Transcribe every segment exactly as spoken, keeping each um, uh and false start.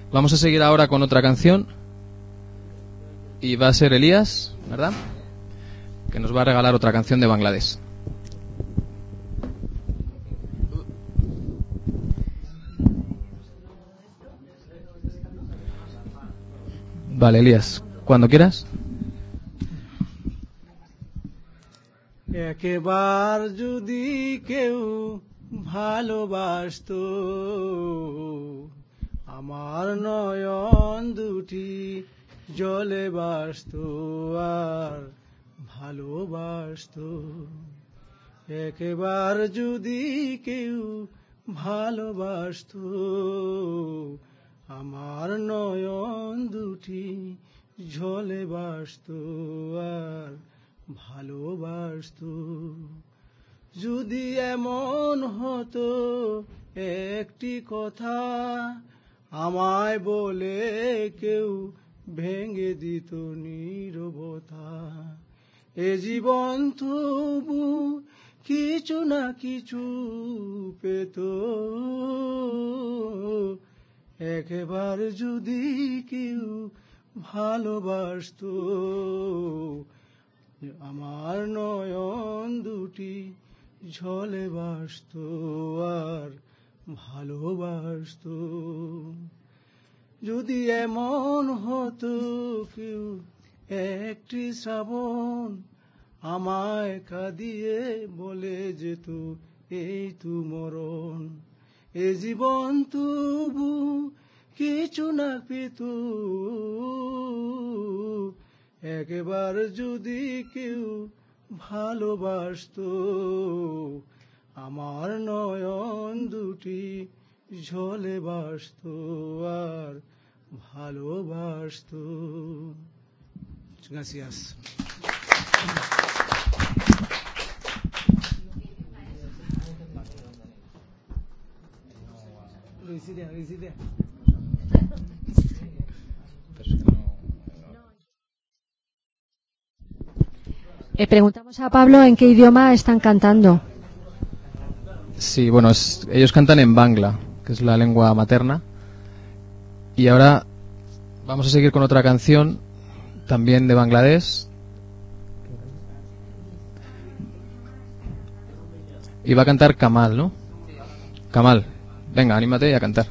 Vamos a seguir ahora con otra canción. Y va a ser Elías, ¿verdad? Que nos va a regalar otra canción de Bangladesh. Vale, Elías, cuando quieras. একবার যদি কেউ ভালোবাসতো আমার নয়ন দুটি জলে ভাসতো আর ভালোবাসতো একবার যদি কেউ ভালোবাসতো আমার নয়ন দুটি জলে ভাসতো আর ভালোবাসতো যদি এমন হতো একটি কথা আমায় বলে কেউ ভেঙে দিত নীরবতা এ জীবন তবু কিছু না কিছু পেত একবার যদি কেউ ভালোবাসতো আমার নয়ন দুটি ঝলে ভাসতো আর ভালোবাসতো যদি এমন হতো কেউ একটি শ্রাবণ আমায় কাঁদিয়ে বলে যেত এই তু মরণ এ জীবন তবু কিছু না পেত একবার যদি কেউ ভালোবাসতো আমার নয়ন দুটি ঝলে ভাসতো আর ভালোবাসতো Gracias. Luisita, Luisita. Eh, preguntamos a Pablo en qué idioma están cantando. Sí, bueno, es, ellos cantan en Bangla, que es la lengua materna. Y ahora vamos a seguir con otra canción, también de Bangladesh. Y va a cantar Kamal, ¿no? Kamal, venga, anímate a cantar.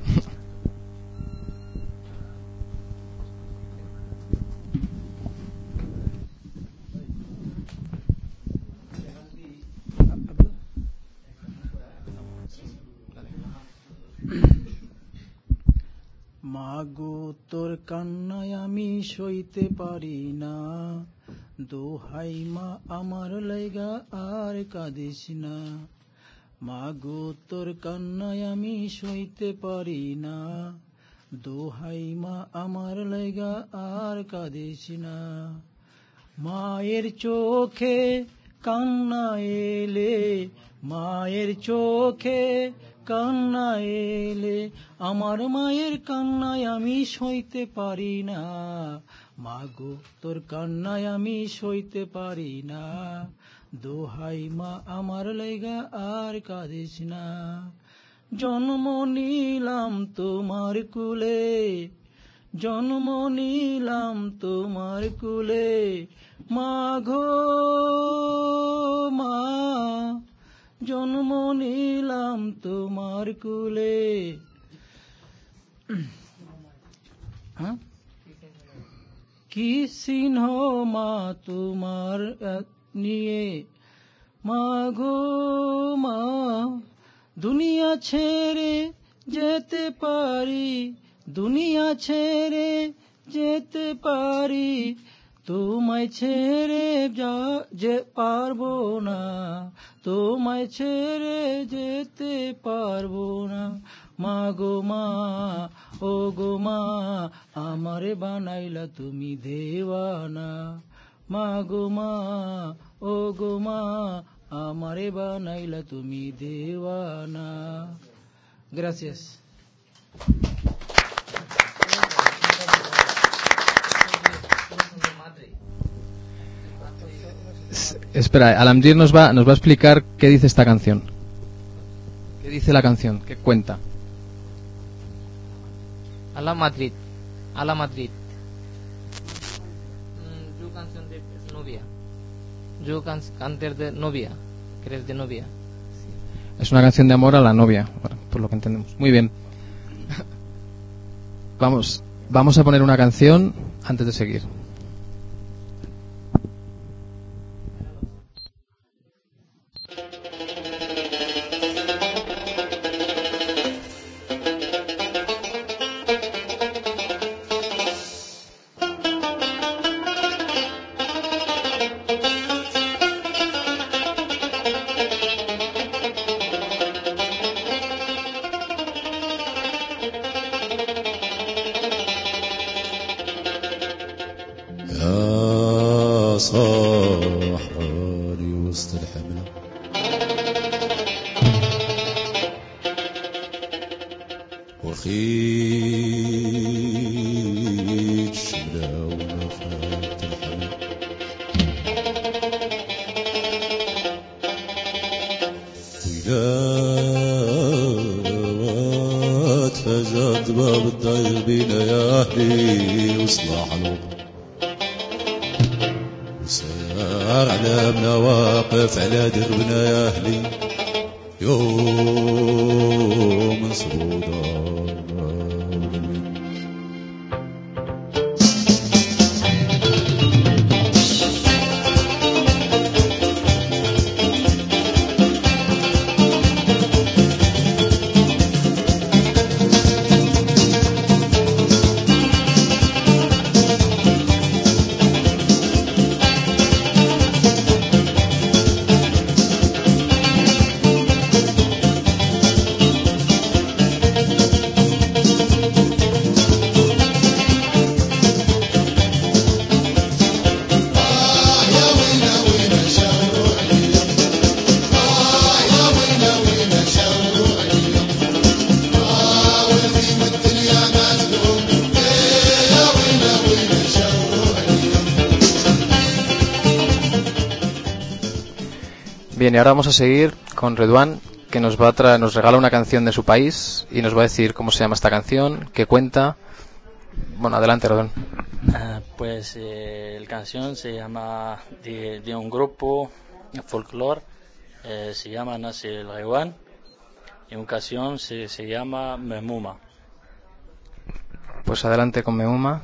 মাগো তোর কান্নায় আমি সইতে পারি না দোহাই মা আমার লাইগা আর কাঁদিস না মাগো তোর কান্নায় আমি সইতে পারি না দোহাই মা আমার লাইগা আর কাঁদিস না মায়ের চোখে কান্না এলে মায়ের চোখে কান্না এলে আমার মায়ের কান্নায় আমি সইতে পারি না মাগো তোর কান্নায় আমি সইতে পারি না দোহাই মা আমার লাইগা আর কাঁদিস না জন্ম নিলাম তোমার কুলে জন্ম নিলাম তোমার কুলে মাগো মা জন্ম নিলাম তোমার কুলে কি চিহ্ন মা তোমার নিয়ে মাগো মা দুনিয়া ছেড়ে যেতে পারি দুনিয়া ছেড়ে যেতে পারি তোমায় ছেড়ে যা যে পারবো না তোমায় ছেড়ে যেতে পারবো না মাগো মা ও গো মা আমারে বানাইলা তুমি দেওয়ানা মাগো মা ও গো মা আমারে বানাইলা তুমি দেওয়ানা Gracias. Espera, Alamdir nos va, nos va a explicar qué dice esta canción. ¿Qué dice la canción? ¿Qué cuenta? a la Madrid, a la Madrid. Yo canción de novia. Yo can canter de novia. ¿Crees de novia? Es una canción de amor a la novia, por lo que entendemos. Muy bien. Vamos, vamos a poner una canción antes de seguir. Bien, y ahora vamos a seguir con Redouane, que nos va a traer, nos regala una canción de su país y nos va a decir cómo se llama esta canción, qué cuenta. Bueno, adelante, Redouane. Uh, pues eh, la canción se llama de, de un grupo folclore, eh, se llama Nasir Redouane, y una canción se, se llama Mehmouma. Pues adelante con Mehmouma.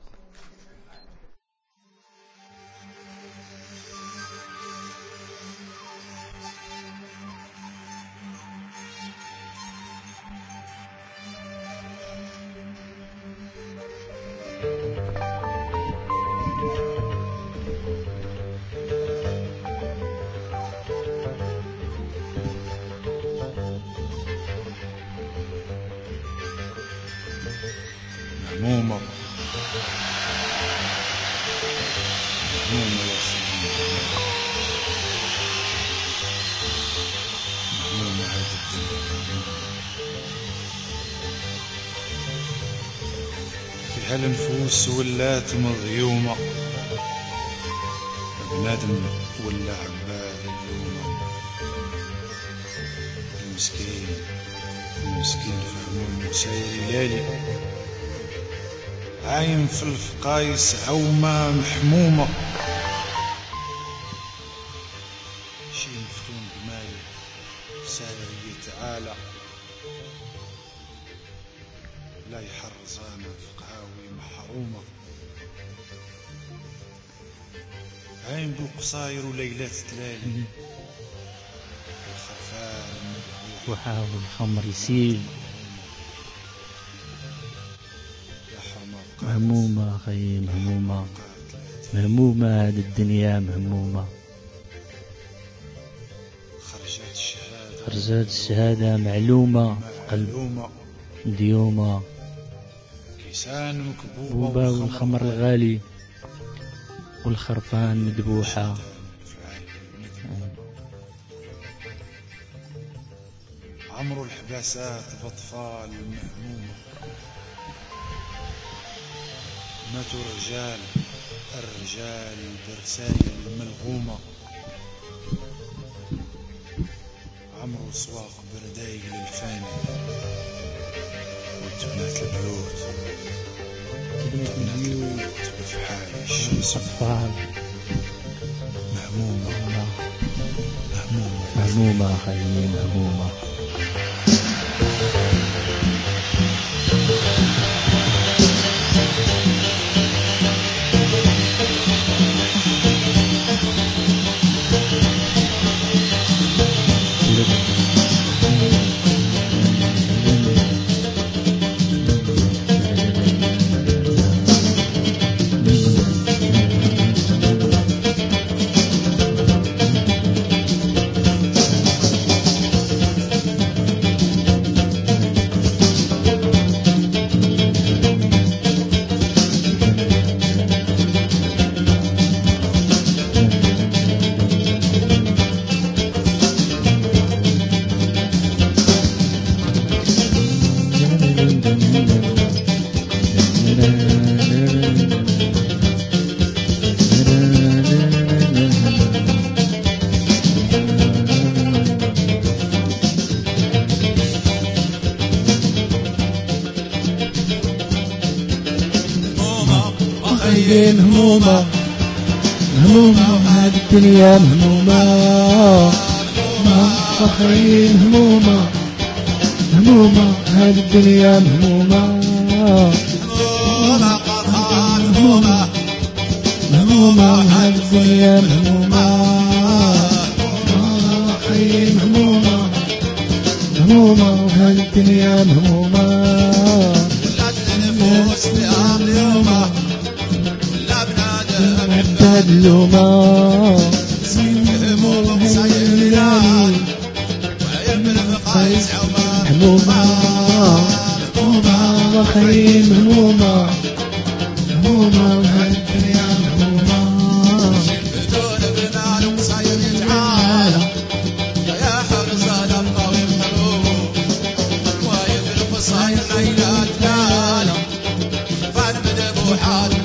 مهمومة مهمومة يا سيدي مهمومة هذه الدنيا في هالنفوس ولات مغيومة بنادم ولا عباد اللومة المسكين المسكين فهموم ساير ليالي عايم في الفقايس عومة محمومة شي مفتون بماي ساير يتعالى لا يحرزانا في قهاوي محرومة عايم بالقصاير وليلات تلالي الخرفان وحاول الخمر يسيل مهمومة خي مهمومة مهمومة هذه الدنيا مهمومة خرجات الشهادة خرجات الشهادة معلومة قلب ديومة كيسان مكبوبة والخمر الغالي والخرفان مذبوحة عمرو الحباسات بأطفال مهمومة ماتوا الرجال الرجال برسائل ملغومة عمرو صواغ بردايق للفاني بنات البيوت خدمة البيوت في حال الشمس الأطفال مهمومة مهمومة مهمومة خيي مهمومة. همومة همومة هذه الدنيا مهمومة فخرين همومة همومة هذه الدنيا مهمومة همومة مهمومة هذه الدنيا مهمومة فخرين همومة همومة وهذه الدنيا مهمومة النفوس في أمر عداد اللومة همومة سيدنا قيس همومة همومة وخيم همومة همومة وهذه الدنيا مهمومة بدون بنان وصيد تعالى يا حرز الأبقى والمروم ويبرق صيد ليلة تلالا فالمدب وحالنا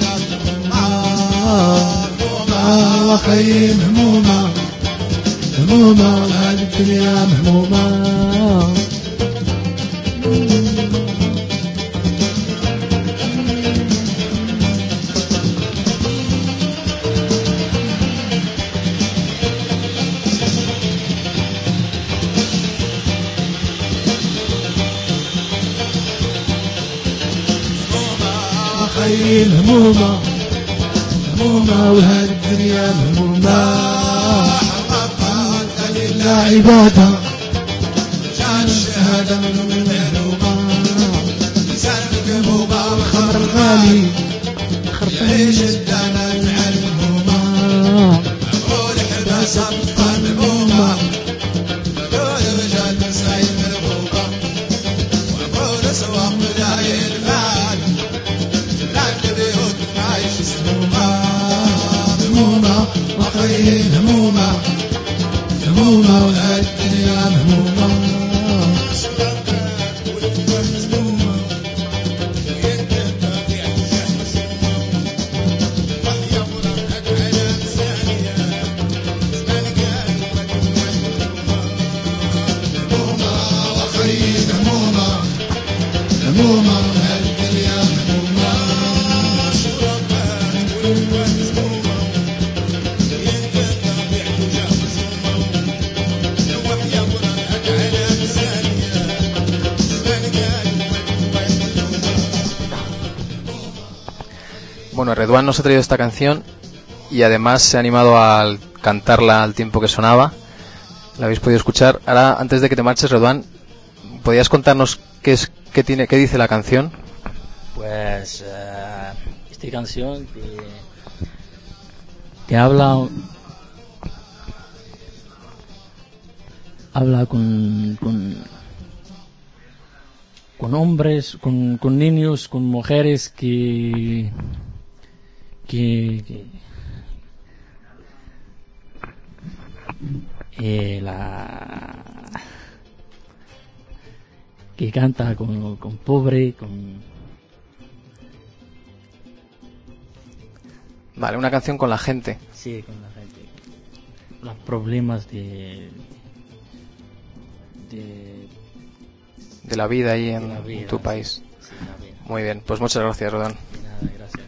وخيم همومة همومة وهذه الدنيا مهمومة. وخيم همومة همومة وهذه الدنيا مهمومة لا عبادة جان الشهادة من مهلومة لسان القبوبة والخمر الغالي يعيش الدانا مع المهمومة عقول حباسة مهمومة عقول رجال مسايد مرغوبة وعقول سواق ملايين المال جملات البيوت عايش سمومة همومة وخيم همومة همومة وهذه الدنيا مهمومة Bueno, Redouane nos ha traído esta canción y además se ha animado a cantarla al tiempo que sonaba. La habéis podido escuchar. Ahora, antes de que te marches, Redouane, ¿podrías contarnos qué es, qué tiene, qué dice la canción? Pues uh, esta canción te, te habla habla con con, con hombres, con, con niños, con mujeres que que, que eh, la que canta con, con pobre, con Vale, una canción con la gente. sí, con la gente, los problemas de de, de la vida ahí en, vida, en tu país. Sí, está bien. Muy bien, pues muchas gracias, Rodan. Y nada, gracias.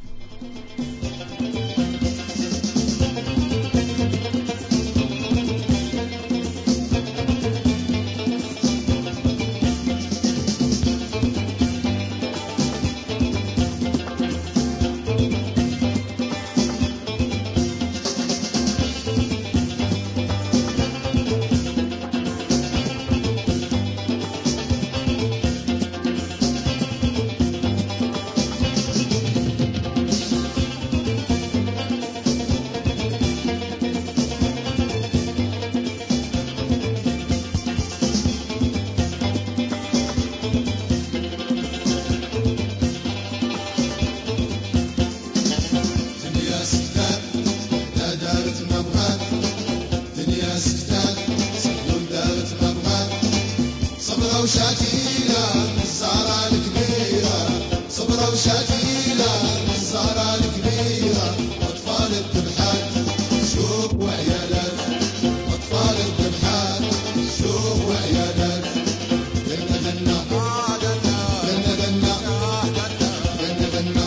دنيا سكتات لا دارت ما بغات دنيا سكتات سكون دارت ما بغات صبرة وشاكيلة الزهرة الكبيرة صبرة وشاكيلة الزهرة الكبيرة أطفال الذبحات شوف وعيالات أطفال الذبحات شوف وعيالات غنى غنى غنى غنى غنى غنى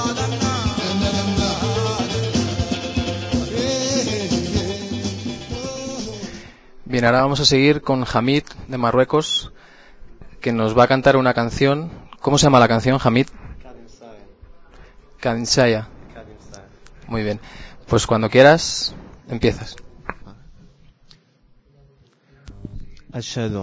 Bien, ahora vamos a seguir con Hamid de Marruecos, que nos va a cantar una canción. ¿Cómo se llama la canción, Hamid? Kadinsaya. Muy bien. Pues cuando quieras, empiezas. أشهد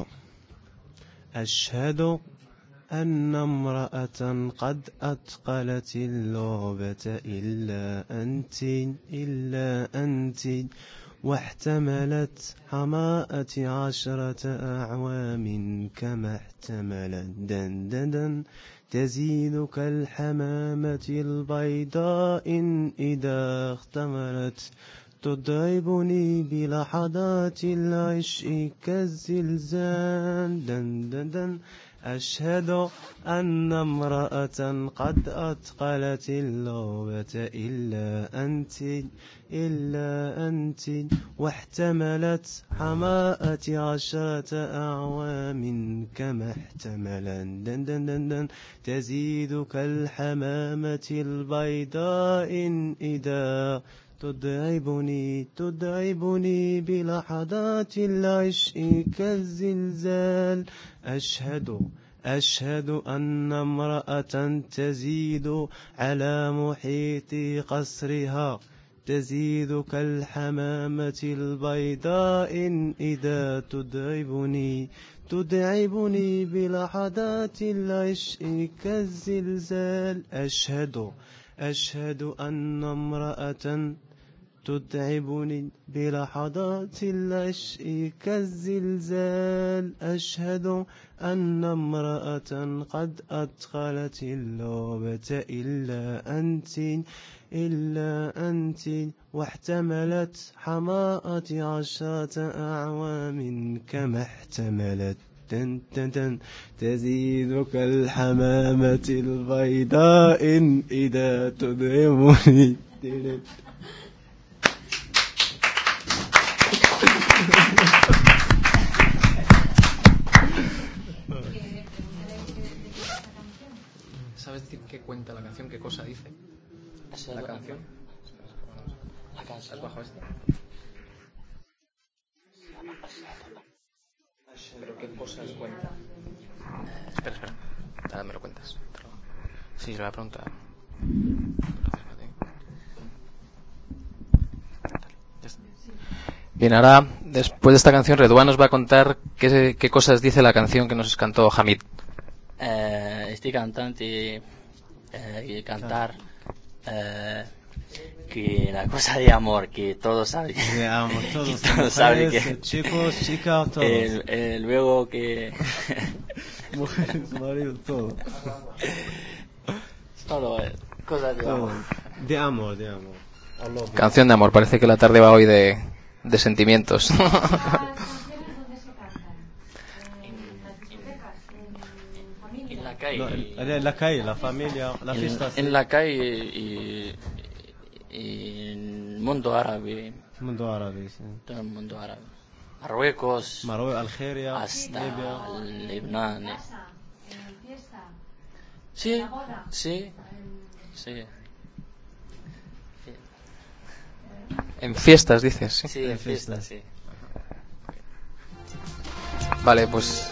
أشهد أن امرأة قد أتقلت اللعبة إلا أنت إلا أنت واحتملت حماءة عشرة أعوام كما احتملت دنددا تزيد كالحمامة البيضاء إذا اختمرت تضربني بلحظات العشق كالزلزال دنددا أشهد أن امرأة قد أتقلت اللعبة إلا أنت إلا أنت واحتملت حماءة عشرة أعوام كما احتملت دندن تزيد كالحمامة البيضاء إذا تدعبني تدعبني بلحظات العشق كالزلزال أشهد أشهد أن امرأة تزيد على محيط قصرها تزيد كالحمامة البيضاء إذا تدعبني تدعبني بلحظات العشق كالزلزال أشهد أشهد أن امرأة تتعبني بلحظات العشق كالزلزال أشهد أن امرأة قد أدخلت اللعبة إلا أنت إلا أنت واحتملت حماءة عشرة أعوام كما احتملت تن تن تن تزيد كالحمامة البيضاء إذا تدعمني ¿Sabes decir qué cuenta la canción? ¿Qué cosa dice? La canción. La canción. ¿Has bajado esta? ¿Pero qué cosas cuenta? Espera, espera. Ahora me lo cuentas. Sí, se la pregunta. Bien, ahora, después de esta canción, Redouan nos va a contar qué, qué cosas dice la canción que nos cantó Hamid. Eh, este cantante eh, cantar eh, que la cosa de amor que todos saben de amor, todos, que todos saben mujeres, que chicos, chicas, todos eh, eh, luego que mujeres, maridos, todo solo eh, cosas de todo amor de amor, de amor. Canción de amor, parece que la tarde va hoy de, de sentimientos. ¿Las canciones dónde se cantan? ¿En las discotecas? ¿En familia? en la calle No, en, en la calle, la familia, la en, fiesta en la calle y, y en el mundo árabe, mundo árabe, sí. todo el mundo árabe, Marruecos, Marruecos, Algeria, hasta Libia. Lebanon. ¿En casa? ¿En fiesta? Sí, la boda. sí, sí. En fiestas, dices. ¿Sí? Sí, en fiesta, sí. Vale, pues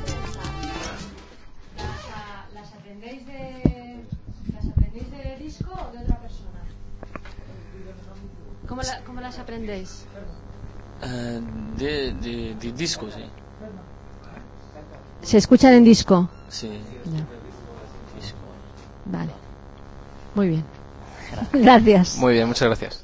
¿Las, las aprendéis de las aprendéis de disco o de otra persona? ¿Cómo, la, cómo las aprendéis? Eh, de, de, de disco, sí. Se escuchan en disco. Sí, Ya. disco. Vale. Muy bien. Gracias. muy bien, muchas gracias.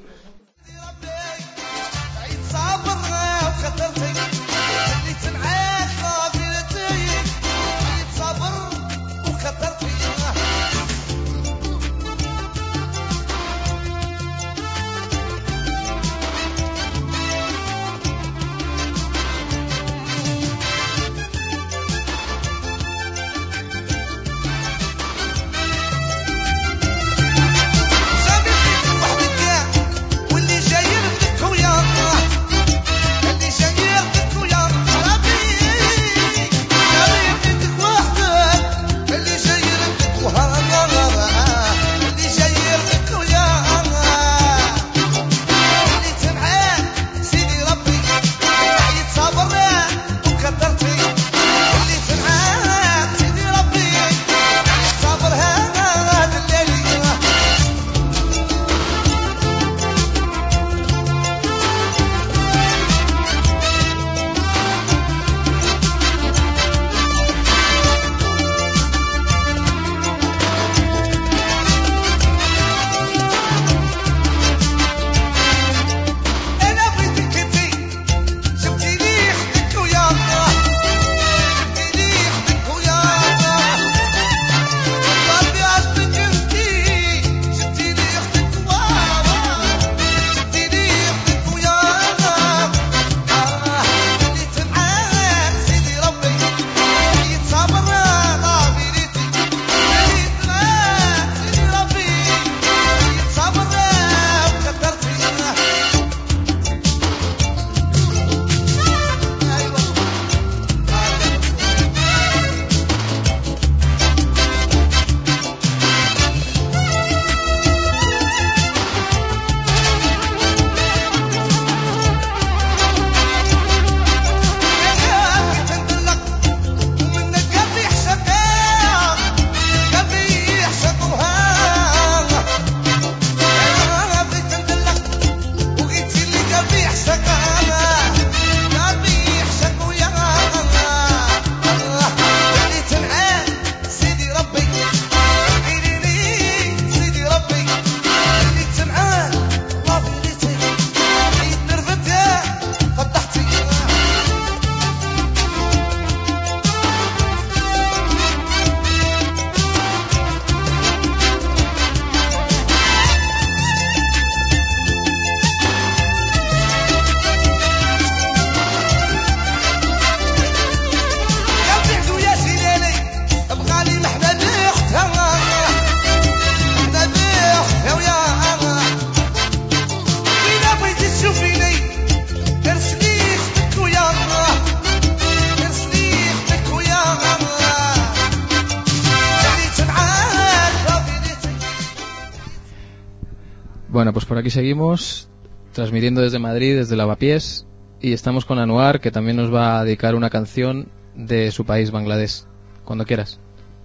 Bueno, pues por aquí seguimos, transmitiendo desde Madrid, desde Lavapiés, y estamos con Anuar, que también nos va a dedicar una canción de su país, Bangladesh. Cuando quieras.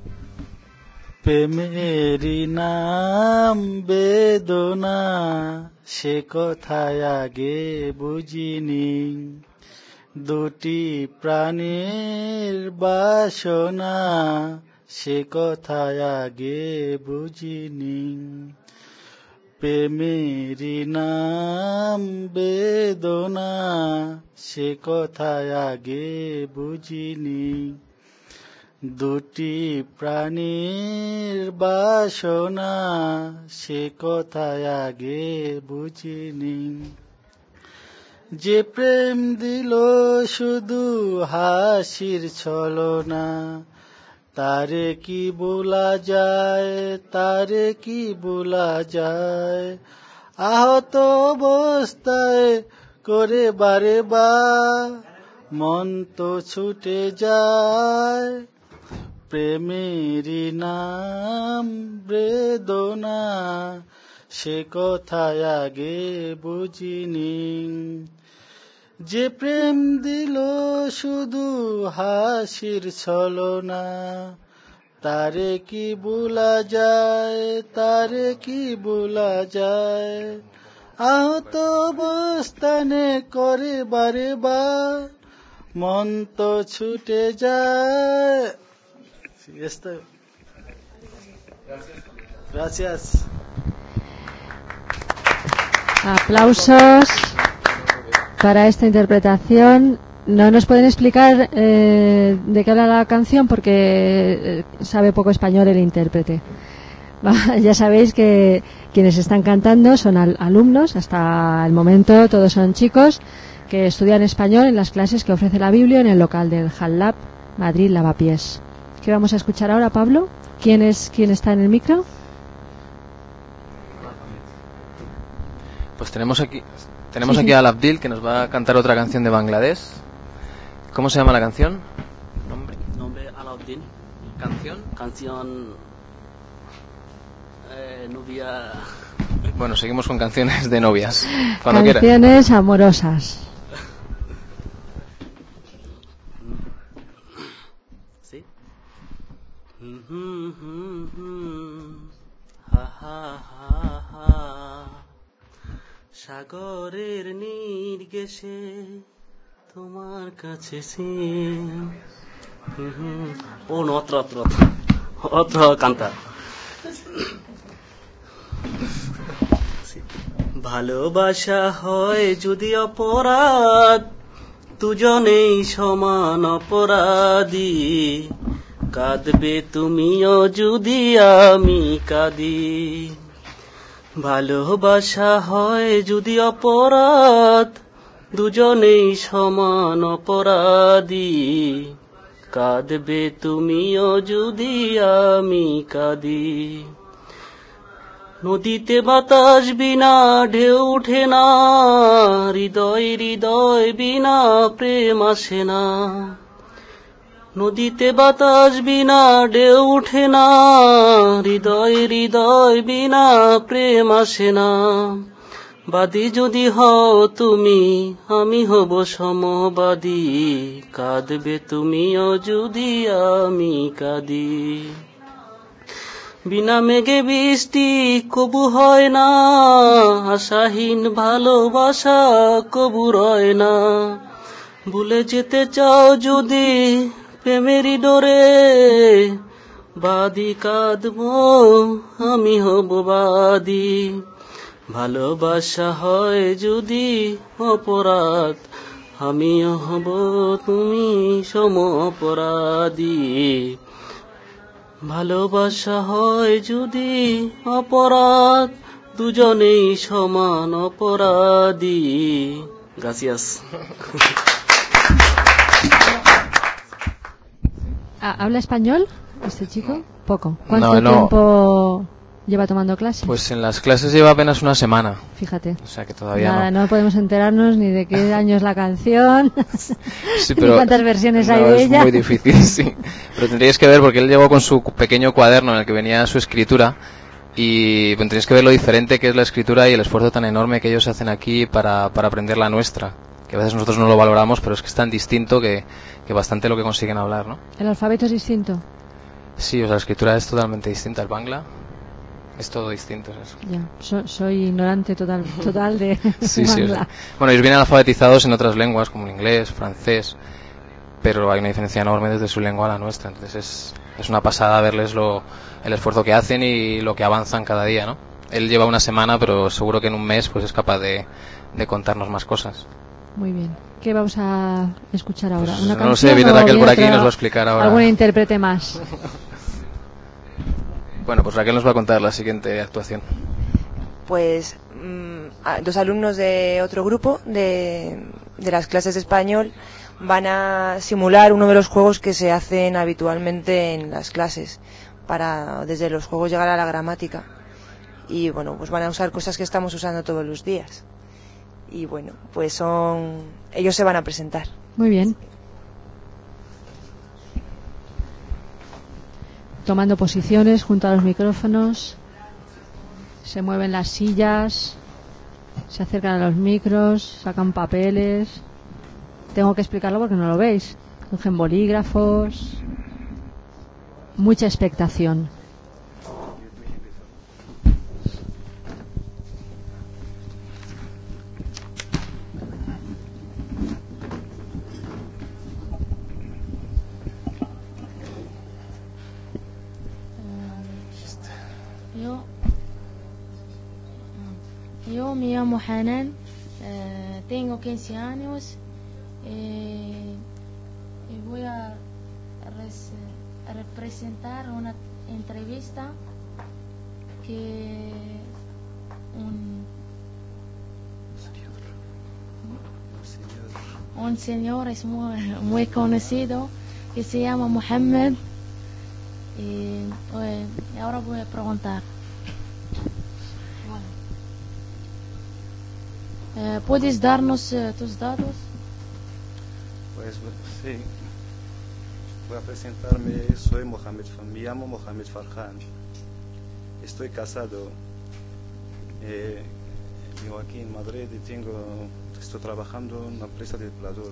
প্রেমেরি নাম বেদনা সে কথায় আগে বুঝিনি দুটি প্রাণের বাসনা সে কথায় আগে বুঝিনি প্রেমেরি নাম বেদনা সে কথায় আগে বুঝিনি দুটি প্রাণীর বাসনা সে কথায় আগে বুঝিনি যে প্রেম দিল শুধু হাসির ছলনা তারে কি ভোলা যায় তারে কি ভোলা যায় আহত অবস্থায় করে বারে বার মন তো ছুটে যায় প্রেমেরই নাম বেদনা, সে কথায় আগে বুঝিনি। যে প্রেম দিল শুধু হাসির ছলনা, তারে কি ভোলা যায়, তারে কি ভোলা যায়। আহত অবস্থানে করে বারে বার, মন তো ছুটে যায়। Gracias. Aplausos para esta interpretación. No nos pueden explicar eh, de qué habla la canción porque eh, sabe poco español el intérprete. Ya sabéis que quienes están cantando son al- alumnos, hasta el momento todos son chicos que estudian español en las clases que ofrece la Biblia en el local del Jalab Madrid Lavapiés. ¿Qué vamos a escuchar ahora, Pablo? ¿Quién es quién está en el micro? Pues tenemos aquí tenemos Sí, aquí sí. a Abdil, que nos va a cantar otra canción de Bangladesh. ¿Cómo se llama la canción? ¿Nombre? Nombre Alauddin. ¿Canción? Canción. Eh, novia. Bueno, seguimos con canciones de novias. Cuando quieras. Canciones amorosas. ¿Sí? হা হা হা হা সাগরের নির্গেশে তোমার কাছে সে ও অত্র অত্র অত্র কান্তা ভালোবাসা হয় যদি অপরাধ দুজনেই সমান অপরাধী কাঁদবে তুমিও যদি আমি কাঁদি ভালোবাসা হয় যদি অপরাধ দুজনেই সমান অপরাধী কাঁদবে তুমিও যদি আমি কাঁদি নদীতে বাতাস বিনা ঢেউ ওঠে না হৃদয় হৃদয় বিনা প্রেম আসে না নদীতে বাতাস বিনা ঢেউ ওঠে না হৃদয় হৃদয় বিনা প্রেম আসে না বাদী যদি হও তুমি আমি হব সমবাদী কাঁদবে তুমিও যদি আমি কাঁদি বিনা মেঘে বৃষ্টি কবু হয় না আশাহীন ভালোবাসা কবু রয় না ভুলে যেতে চাও যদি প্রেমেরই ডোরে বাদী কাঁদবো আমি হব বাদী ভালোবাসা হয় যদি অপরাধ আমিও হব তুমি সম অপরাধী ভালোবাসা হয় যদি অপরাধ দুজনেই সমান অপরাধী Gracias. ¿Habla español este chico? Poco. ¿Cuánto No, no. tiempo lleva tomando clases? Pues en las clases lleva apenas una semana. Fíjate. O sea que todavía Nada, no. no podemos enterarnos ni de qué año es la canción, Sí, ni pero cuántas versiones no, hay de es ella. muy difícil, sí. Pero tendríais que ver porque él llegó con su pequeño cuaderno en el que venía su escritura y bueno, tendríais que ver lo diferente que es la escritura y el esfuerzo tan enorme que ellos hacen aquí para, para aprender la nuestra. Que a veces nosotros no lo valoramos, pero es que es tan distinto que, que bastante lo que consiguen hablar, ¿no? ¿El alfabeto es distinto? Sí, o sea, la escritura es totalmente distinta. El bangla es todo distinto. Es eso. Ya, so- soy ignorante total, total de Sí, sí, o Bangla. sea, bueno, ellos vienen alfabetizados en otras lenguas como el inglés, francés, pero hay una diferencia enorme desde su lengua a la nuestra. Entonces es, es una pasada verles lo, el esfuerzo que hacen y lo que avanzan cada día, ¿no? Él lleva una semana, pero seguro que en un mes pues es capaz de, de contarnos más cosas. Muy bien. ¿Qué vamos a escuchar ahora? Pues ¿Una no lo sé, canción viene o Raquel por aquí y otra- nos va a explicar ahora. algún intérprete más? Bueno, pues Raquel nos va a contar la siguiente actuación. Pues mm, a- dos alumnos de otro grupo de, de las clases de español van a simular uno de los juegos que se hacen habitualmente en las clases para desde los juegos llegar a la gramática y bueno, pues van a usar cosas que estamos usando todos los días y bueno, pues son ellos se van a presentar. Muy bien. tomando posiciones junto a los micrófonos. Se mueven las sillas, se acercan a los micros, sacan papeles. Tengo que explicarlo porque no lo veis. Cogen bolígrafos. Mucha expectación. Yo, yo me llamo Hanan, eh, tengo quince años eh, y voy a res, a representar una entrevista que un, un señor es muy, muy conocido que se llama Mohammed. Y, y ahora voy a preguntar. Bueno. Eh, ¿Puedes darnos eh, tus datos? Pues sí. Voy a presentarme. Soy Mohamed. Me llamo Mohamed Farhan. Estoy casado. Eh, vivo aquí en Madrid y tengo, estoy trabajando en una empresa de depilador.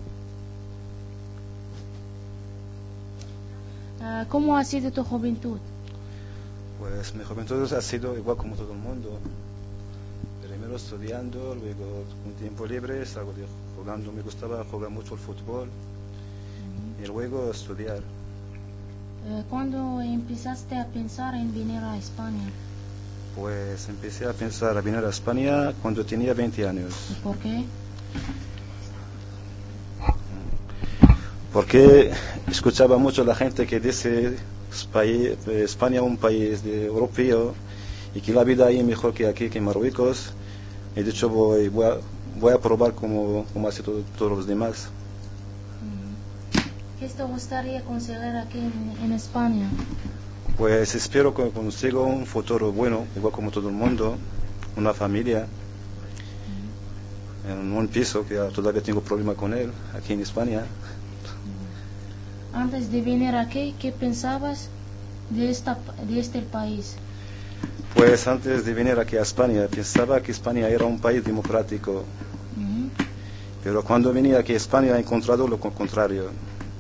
Uh, ¿Cómo ha sido tu juventud? Pues mi juventud ha sido igual como todo el mundo. Primero estudiando, luego con tiempo libre, salgo de jugando. Me gustaba jugar mucho el fútbol. Uh-huh. Y luego estudiar. Uh, ¿Cuándo empezaste a pensar en venir a España? Pues empecé a pensar a venir a España cuando tenía veinte años. ¿Y por qué? Porque escuchaba mucho a la gente que dice España es un país de europeo y que la vida ahí es mejor que aquí, que en Marruecos. He dicho voy, voy, a, voy a probar como, como hace todo, todos los demás. ¿Qué te gustaría conseguir aquí en, en España? Pues espero que consiga un futuro bueno, igual como todo el mundo, una familia, uh-huh. en un piso que todavía tengo problema con él aquí en España. Antes de venir aquí, ¿qué pensabas de, esta, de este país? Pues antes de venir aquí a España, pensaba que España era un país democrático. Uh-huh. Pero cuando venía aquí a España he encontrado lo contrario.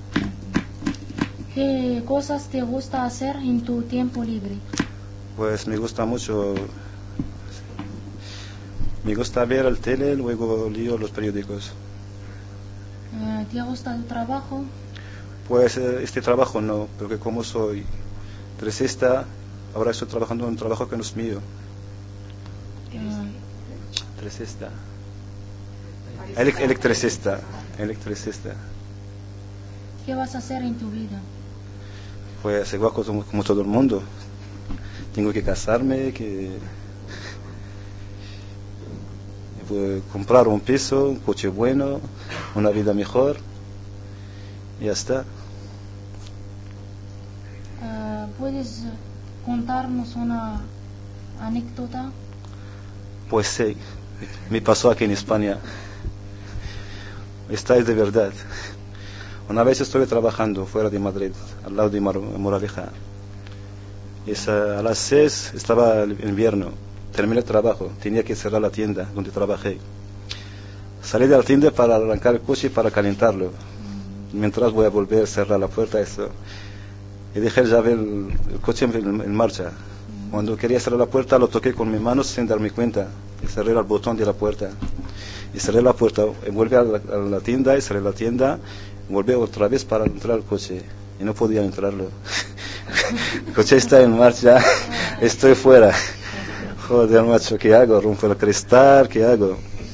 ¿Qué cosas te gusta hacer en tu tiempo libre? Pues me gusta mucho. Me gusta ver el tele, luego leo los periódicos. Uh, ¿Te gusta tu trabajo? Pues este trabajo no, porque como soy tresista, ahora estoy trabajando en un trabajo que no es mío. Uh, tresista. Elec- electricista. Electricista. ¿Qué vas a hacer en tu vida? Pues igual como, como todo el mundo. Tengo que casarme, que pues, comprar un piso, un coche bueno, una vida mejor. Y ya está. Uh, ¿Puedes contarnos una anécdota? Pues sí, me pasó aquí en España. Esta es de verdad. Una vez estuve trabajando fuera de Madrid, al lado de Mar- Moraleja. Esa, a las seis estaba el invierno. Terminé el trabajo, tenía que cerrar la tienda donde trabajé. Salí de la tienda para arrancar el coche y para calentarlo. Mientras voy a volver a cerrar la puerta, eso. Y dejé ya ver el, el coche en, en marcha. Cuando quería cerrar la puerta, lo toqué con mis manos sin darme cuenta. Y cerré el botón de la puerta. Y cerré la puerta, y volví a la, a la tienda, y cerré la tienda, y volví otra vez para entrar al coche. Y no podía entrarlo. El coche está en marcha, estoy fuera. Joder, macho, ¿qué hago? Rompo el cristal, ¿qué hago?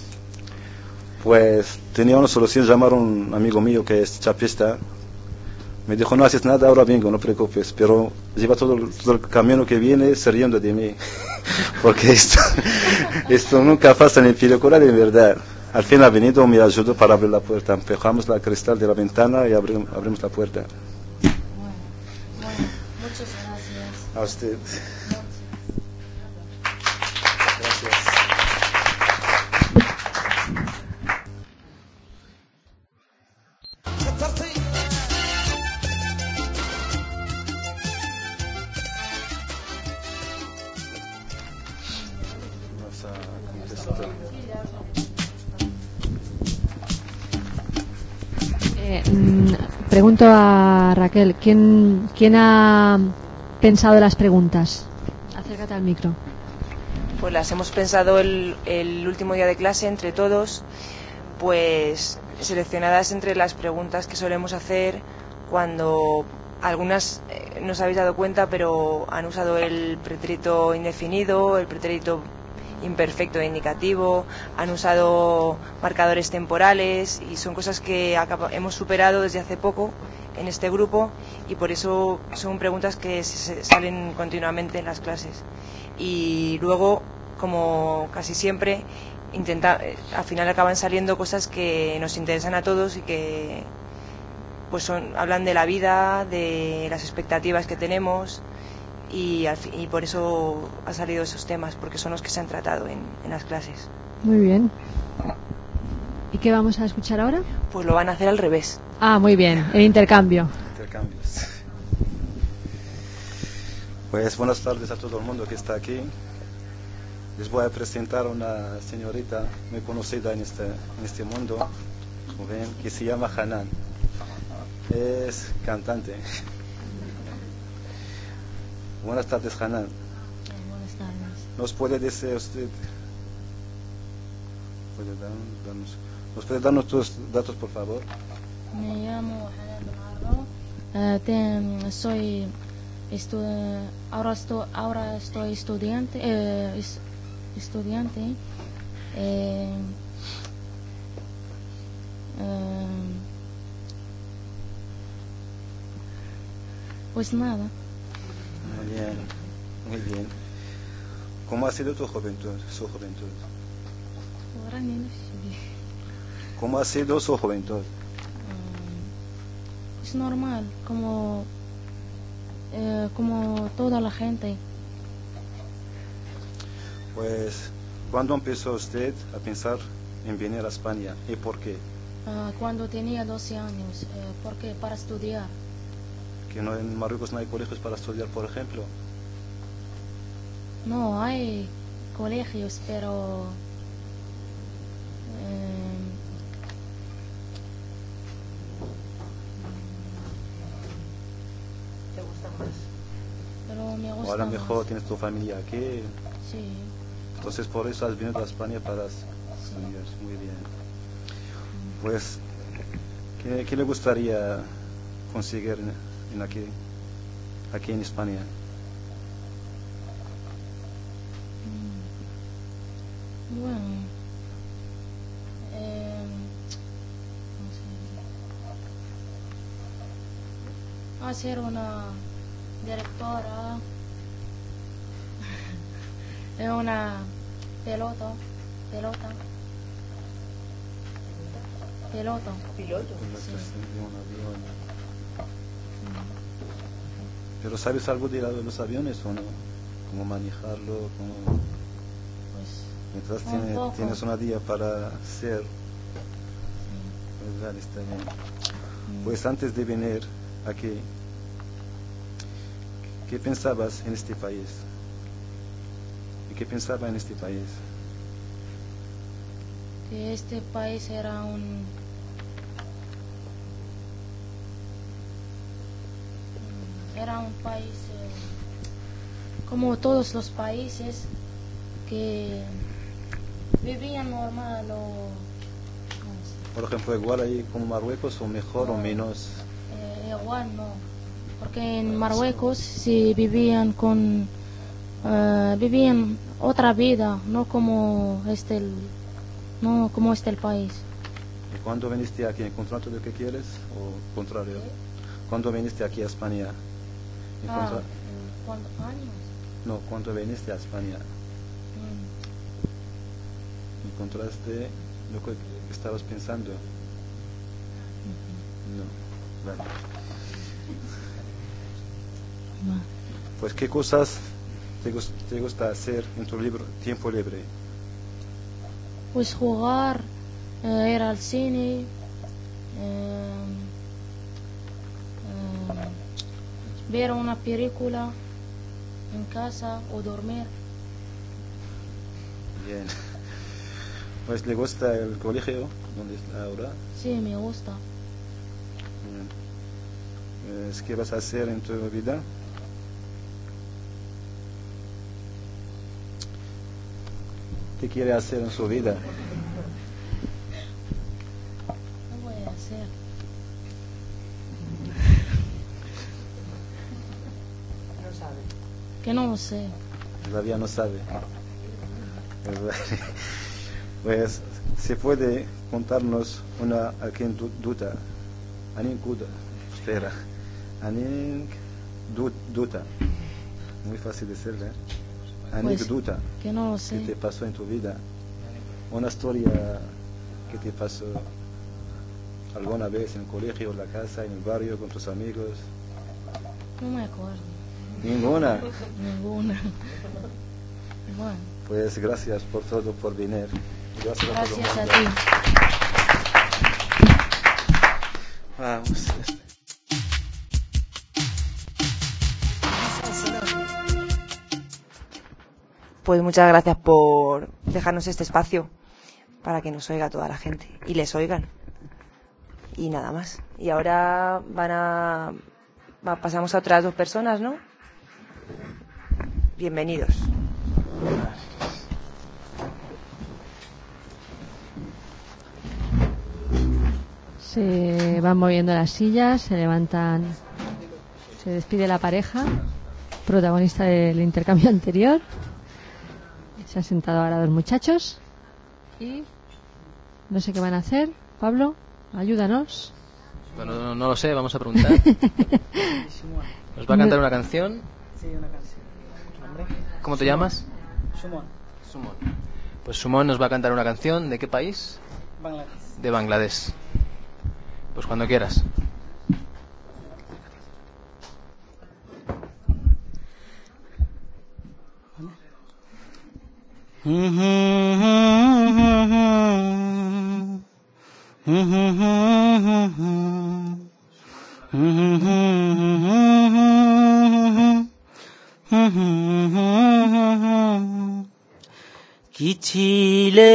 Pues tenía una solución, llamar a un amigo mío que es chapista. Me dijo, no haces nada, ahora vengo, no te preocupes. Pero lleva todo, todo el camino que viene se riendo de mí. Porque esto, esto nunca pasa en el película de verdad. Al fin ha venido, me ayudó para abrir la puerta. Empujamos la cristal de la ventana y abrimos, abrimos la puerta. Bueno, bueno, muchas gracias. A usted. Gracias. Eh, mm, pregunto a Raquel, ¿quién, quién ha pensado las preguntas? Acércate al micro. Pues las hemos pensado el, el último día de clase entre todos, pues seleccionadas entre las preguntas que solemos hacer cuando algunas eh, no os habéis dado cuenta, pero han usado el pretérito indefinido, el pretérito imperfecto e indicativo, han usado marcadores temporales y son cosas que acaba, hemos superado desde hace poco en este grupo y por eso son preguntas que se, salen continuamente en las clases. Y luego, como casi siempre, intenta, al final acaban saliendo cosas que nos interesan a todos y que pues son, hablan de la vida, de las expectativas que tenemos y, al, y por eso han salido esos temas, porque son los que se han tratado en, en las clases. Muy bien. ¿Y qué vamos a escuchar ahora? Pues lo van a hacer al revés. Ah, muy bien, el intercambio. Intercambios. Pues buenas tardes a todo el mundo que está aquí. Les voy a presentar a una señorita muy conocida en este, en este mundo, joven, que se llama Hanan. Es cantante. Buenas tardes, Hanan. Buenas tardes. ¿Nos puede decir usted, puede dar, darnos, ¿nos puede darnos tus datos, por favor? Me llamo Hanan Benarro. Uh, ten, soy estu ahora, estoy, ahora estoy estudiante. Eh, es, estudiante. Eh, eh, pues nada. Muy bien, muy bien. ¿Cómo ha sido tu juventud, su juventud? ¿Cómo ha sido su juventud? Es normal, como eh, como toda la gente. Pues, ¿cuándo empezó usted a pensar en venir a España y por qué? Uh, cuando tenía doce años, eh, porque para estudiar. ¿Que no, en Marruecos no hay colegios para estudiar, por ejemplo? No, hay colegios, pero eh, ¿te gusta más? Pero me gusta O a lo más. mejor tienes tu familia aquí. Sí. Entonces por eso has venido a España para estudiar. Sí. Muy bien. Pues, ¿qué, qué le gustaría conseguir en, en aquí, aquí en España? Bueno, eh, no sé, hacer una directora de una pelota, pelota, pelota, piloto, sí. De un avión. ¿Pero sabes algo de los aviones o no? ¿Cómo manejarlo? ¿Cómo... Mientras Un tiene, poco. tienes una día para hacer, Sí. pues vale, está bien. Mm. Pues antes de venir aquí, ¿qué pensabas en este país? ¿Y qué pensaba en este país? Que este país era un era un país eh, como todos los países que vivían normal o Por ejemplo, igual ahí como Marruecos o mejor no, o menos. eh, igual no, porque en Marruecos sí vivían con uh, vivían otra vida, no como este el, no como este el país. ¿Y cuándo viniste aquí? ¿Encontraste lo que quieres o contrario? ¿Cuándo viniste aquí a España? Ah, ¿cuántos años? No, ¿cuándo viniste a España? Mm. ¿Encontraste lo que estabas pensando? No, vale. No. Pues, ¿qué cosas te, gust te gusta hacer en tu libro, tiempo libre? Pues jugar, eh, ir al cine, eh, eh, ver una película en casa o dormir. Bien. Pues le gusta el colegio donde está ahora. Sí, me gusta. Pues, ¿qué vas a hacer en tu vida? ¿Qué quiere hacer en su vida? ¿Qué voy a hacer? No sabe. Que no lo sé. Todavía no sabe. Pues, ¿se puede contarnos una anécdota? Anécdota. Espera. Anécdota. Muy fácil decirle. Anécdota. Pues, que no lo sé. ¿Qué te pasó en tu vida? Una historia que te pasó alguna vez en el colegio, en la casa, en el barrio, con tus amigos. No me acuerdo. Ninguna. Ninguna. Bueno. Pues gracias por todo, por venir. Gracias, Gracias a, a todo el ti. mundo. Vamos. Pues muchas gracias por dejarnos este espacio para que nos oiga toda la gente y les oigan. Y nada más. Y ahora van a va, pasamos a otras dos personas, ¿no? Bienvenidos. Se van moviendo las sillas, se levantan, se despide la pareja, protagonista del intercambio anterior. Se han sentado ahora dos muchachos y no sé qué van a hacer. Pablo, ayúdanos. Bueno, no, no lo sé, vamos a preguntar. Nos va a cantar una canción. Sí, una canción. ¿Nombre? ¿Cómo te llamas? Sumon. Sumon. Pues Sumon nos va a cantar una canción. ¿De qué país? Bangladesh. De Bangladesh. Pues cuando quieras. কি ছিলে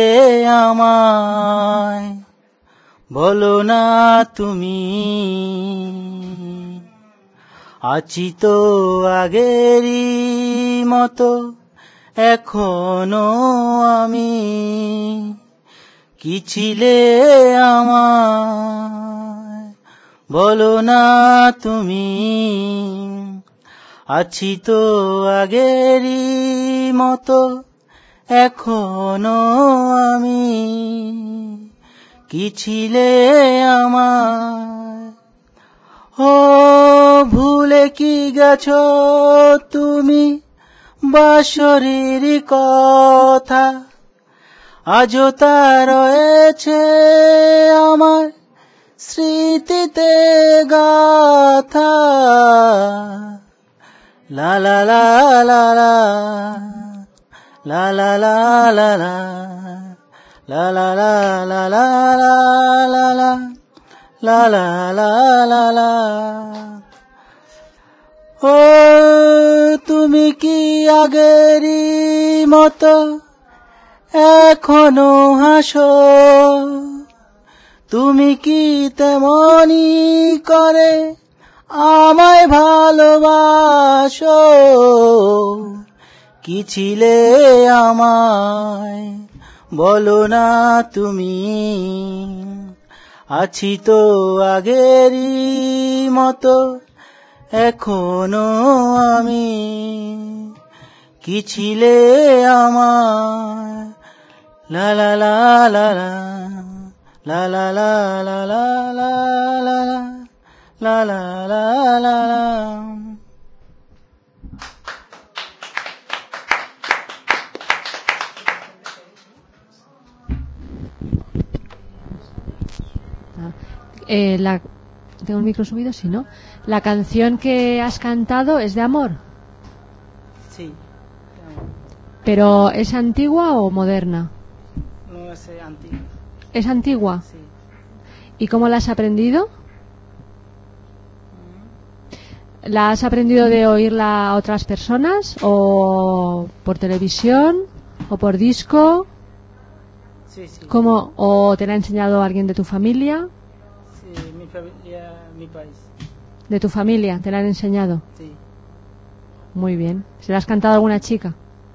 আমায় বলো না তুমি আছি তো আগেরই মতো এখনো আমি কি ছিলে আমায় বলো না তুমি আছি তো আগেরই মতো এখনো আমি কি ছিলে আমায় ও ভুলে কি গেছো তুমি বাঁশরীর কথা আজও তা রয়েছে আমার স্মৃতিতে গাথা লা লা লা লা লা La la la la la la la la la la la la la la la la la ও তুমি কি আগেরই মতো এখনো হাসো তুমি কি তেমনি করে আমায় ভালোবাসো কি ছিলে আমায় বলো না তুমি আছি তো আগেরই মতো এখনো আমি কি ছিলে আমায় লা লা লা লা লা লা লা লা লা লা লা লা লা লা লা লা Eh, la, ¿Tengo el micro subido? Sí, ¿no? ¿La canción que has cantado es de amor? Sí, de amor. ¿Pero es antigua o moderna? No es eh, antigua. ¿Es antigua? Sí. ¿Y cómo la has aprendido? ¿La has aprendido de oírla a otras personas? ¿O por televisión? ¿O por disco? Sí, sí. ¿Cómo? ¿O te la ha enseñado alguien de tu familia? Sí, mi familia, mi país. ¿De tu familia? ¿Te la han enseñado? Sí. Muy bien. ¿Se la has cantado a alguna chica?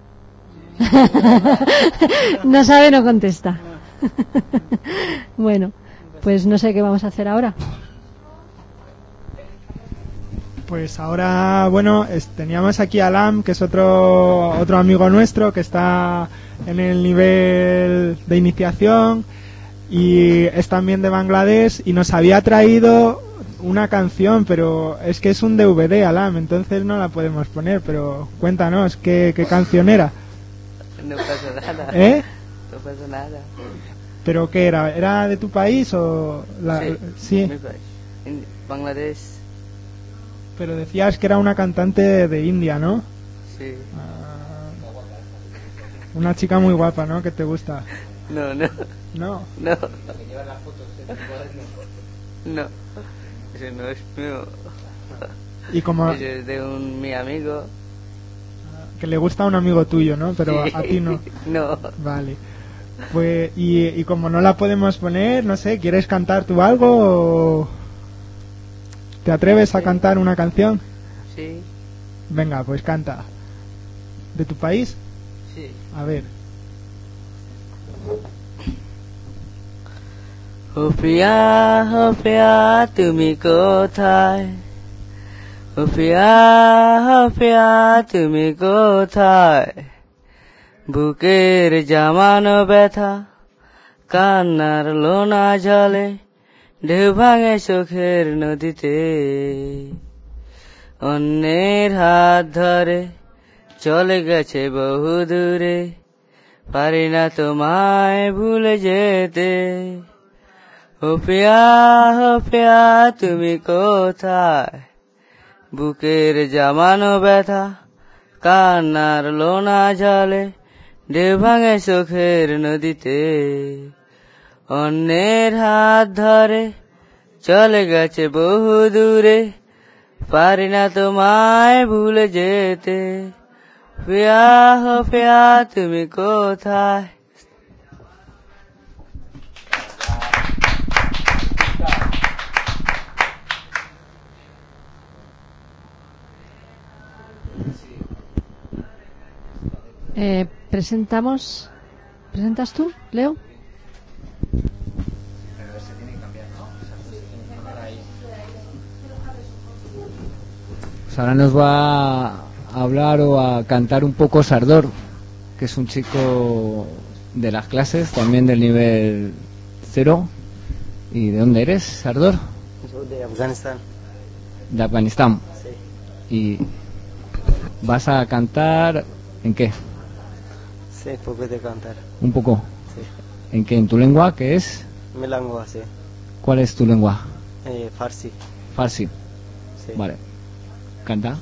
No sabe, no contesta. Bueno, pues no sé qué vamos a hacer ahora. Pues ahora, bueno, es- teníamos aquí a Alam, que es otro otro amigo nuestro que está en el nivel de iniciación y es también de Bangladesh y nos había traído una canción, pero es que es un D V D, Alam, entonces no la podemos poner, pero cuéntanos, ¿qué, qué canción era? No pasa nada. ¿Eh? No pasa nada. ¿Pero qué era? ¿Era de tu país o...? La... Sí, sí. mi país. En Bangladesh. Pero decías que era una cantante de India, ¿no? Sí. Una chica muy guapa, ¿no? Que te gusta. No, no. No. No. No. Ese no es mío. Y como Ese es de un mi amigo. que le gusta a un amigo tuyo, ¿no? Pero Sí. a ti no. No. Vale. Pues, y, y como no la podemos poner, no sé, ¿quieres cantar tú algo o te atreves a cantar una canción? Sí. Venga, pues canta. ¿De tu país? Sí. A ver. ও প্রিয়া ও প্রিয়া তুমি কোথায় ও প্রিয়া ও প্রিয়া তুমি কোথায় বুকের জামানো ব্যথা কান্নার লোনা জলে ঢেউ ভাঙে চোখের নদীতে অন্যের হাত ধরে চলে গেছে বহু দূরে পারি না তোমায় ভুলে যেতে ও প্রিয়া ও প্রিয়া তুমি কোথায় বুকের জামানো ব্যথা কান্নার লোনা জলে ঢেউ ভাঙে চোখের নদীতে অন্যের হাত ধরে চলে গেছে বহু দূরে পারি না তোমায় ভুলে যেতে প্রিয়া ও প্রিয়া তুমি কোথায় Eh, presentamos. ¿Presentas tú, Leo? Pues ahora nos va a hablar o a cantar un poco Sardor, que es un chico de las clases, también del nivel cero. ¿Y de dónde eres, Sardor? Soy de Afganistán. De Afganistán. Sí. ¿Y vas a cantar en qué? Sí, poco de cantar. Un poco. Sí. ¿En qué? ¿En tu lengua? ¿Qué es? Mi lengua, sí. ¿Cuál es tu lengua? Eh, Farsi. Farsi. Sí. Vale. Canta.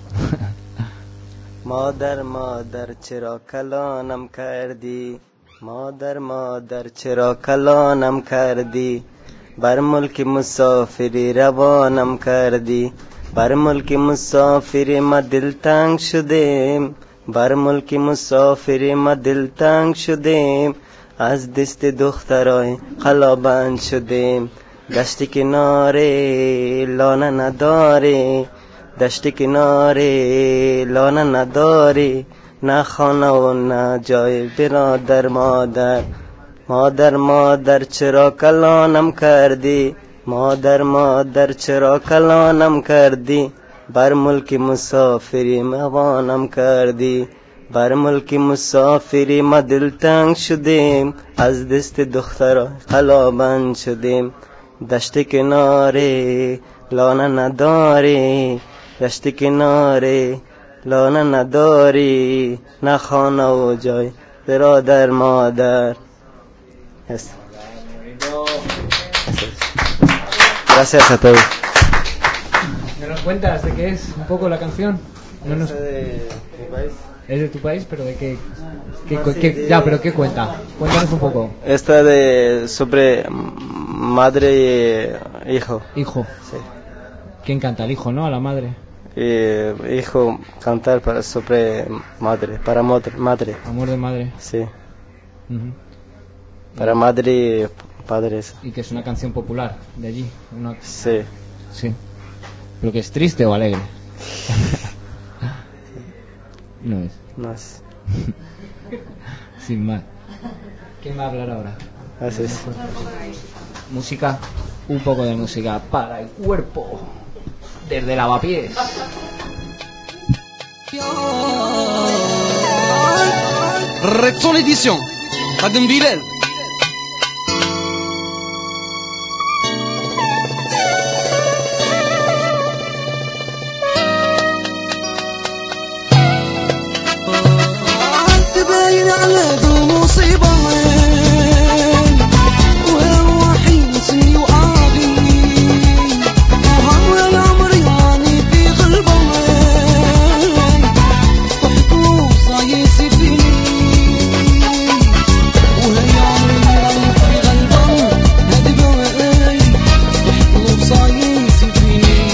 مادر مادر چرا کلانم کردی مادر مادر چرا کلانم کردی بر ملک مسافری روانم کردی بر ملک مسافری ما دل تنگ شدیم بر ملک مسافری ما دل تنگ شدیم از دست دخترای قلابند شدیم دشت کناره لانه نداره دشت کناره لانه نداری نه خانه و نه جای برادر مادر مادر مادر چرا کلانم کردی مادر مادر چرا کلانم کردی بر ملک مسافری موانم کردی بر ملک مسافری ما دل تنگ شدیم از دست دختر قلابند شدیم دشت کناره لانه نداری دشت کناره لانه نداری نه خانه و جای برادر مادر. Yes. Gracias a todos. ¿Me nos cuentas de qué es un poco la canción? No nos... Es de mi país. Es de tu país, pero de qué... qué, Ah, sí, qué- de- Ya, pero ¿qué cuenta? Cuéntanos un poco. Esta de sobre madre y hijo. Hijo. Sí. ¿Quién canta? El hijo, ¿no? A la madre. Y hijo cantar para sobre madre, para madre. madre. Amor de madre. Sí. Ujú. Para madre y padres. Y que es una canción popular de allí. Una... Sí. Sí. ¿Pero que es triste o alegre? No es. No es. Sin más. ¿Quién va a hablar ahora? Así es. Música. Un poco de música para el cuerpo. Desde Lavapiés. Rexon Edition. Kadın Bilal. تباين على ذو مصيبة وهو حينسني وعادي وهو العمر يعني في غلبة وحكو صايسي فيني وهي عمري يعني في غلبة هدي بواي وحكو صايسي فيني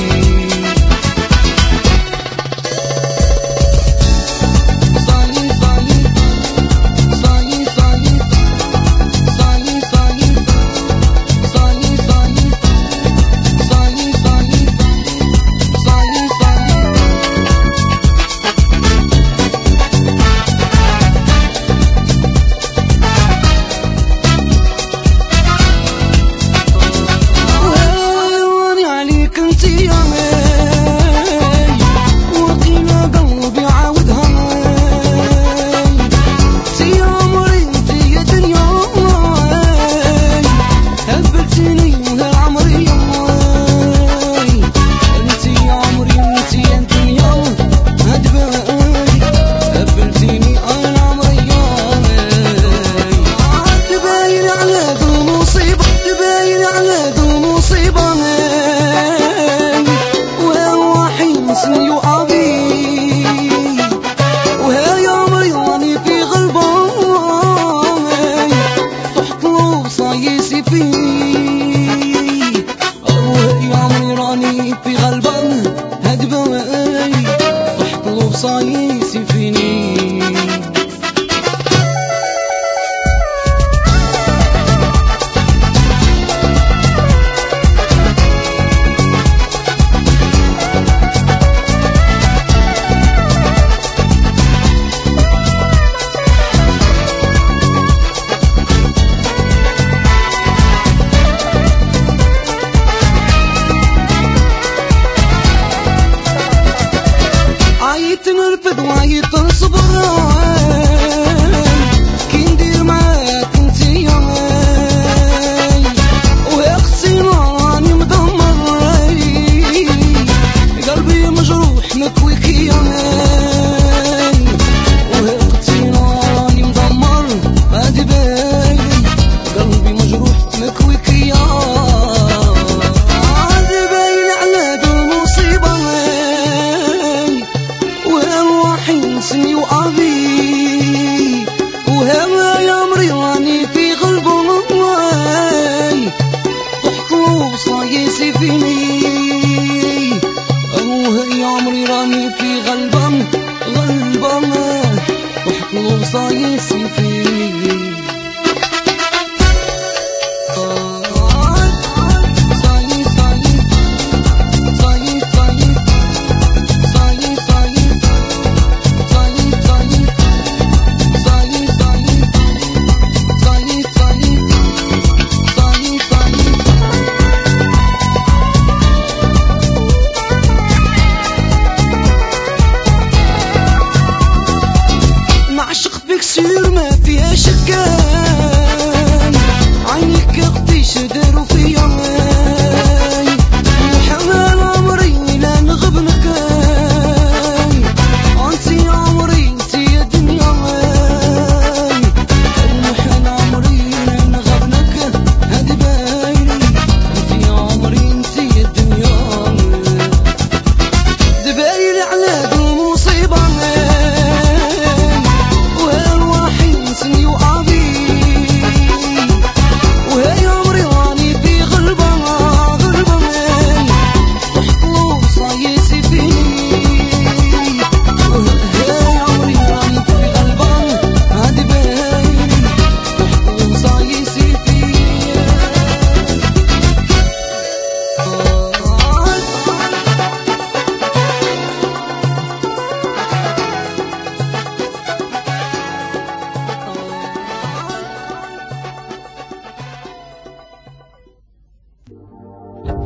وهي عمري واني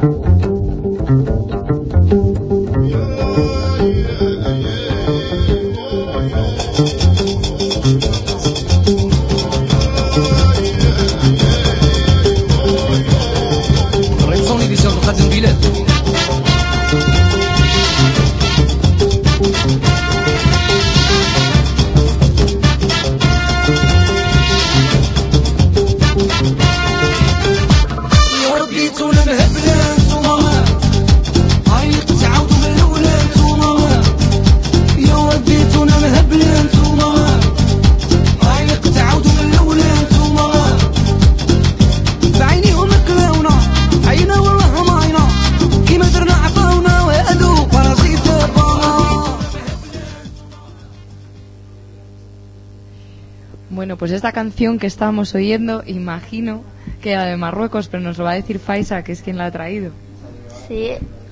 ريتسون إديسيون تقدم بلاد. يا وديتونا مهبلة نتوما، عيط تعاودوا من الأولى نتوما. يا وديتونا مهبلة نتوما، عيط تعاودوا من الأولى نتوما. بعينيهم كلاونا عينا والله ما عينا، كيما درنا عفاونا وهادو بارازيت البانا. Bueno, pues esta canción que estábamos oyendo, imagino que era de Marruecos, pero nos lo va a decir Faisa, que es quien la ha traído. Sí.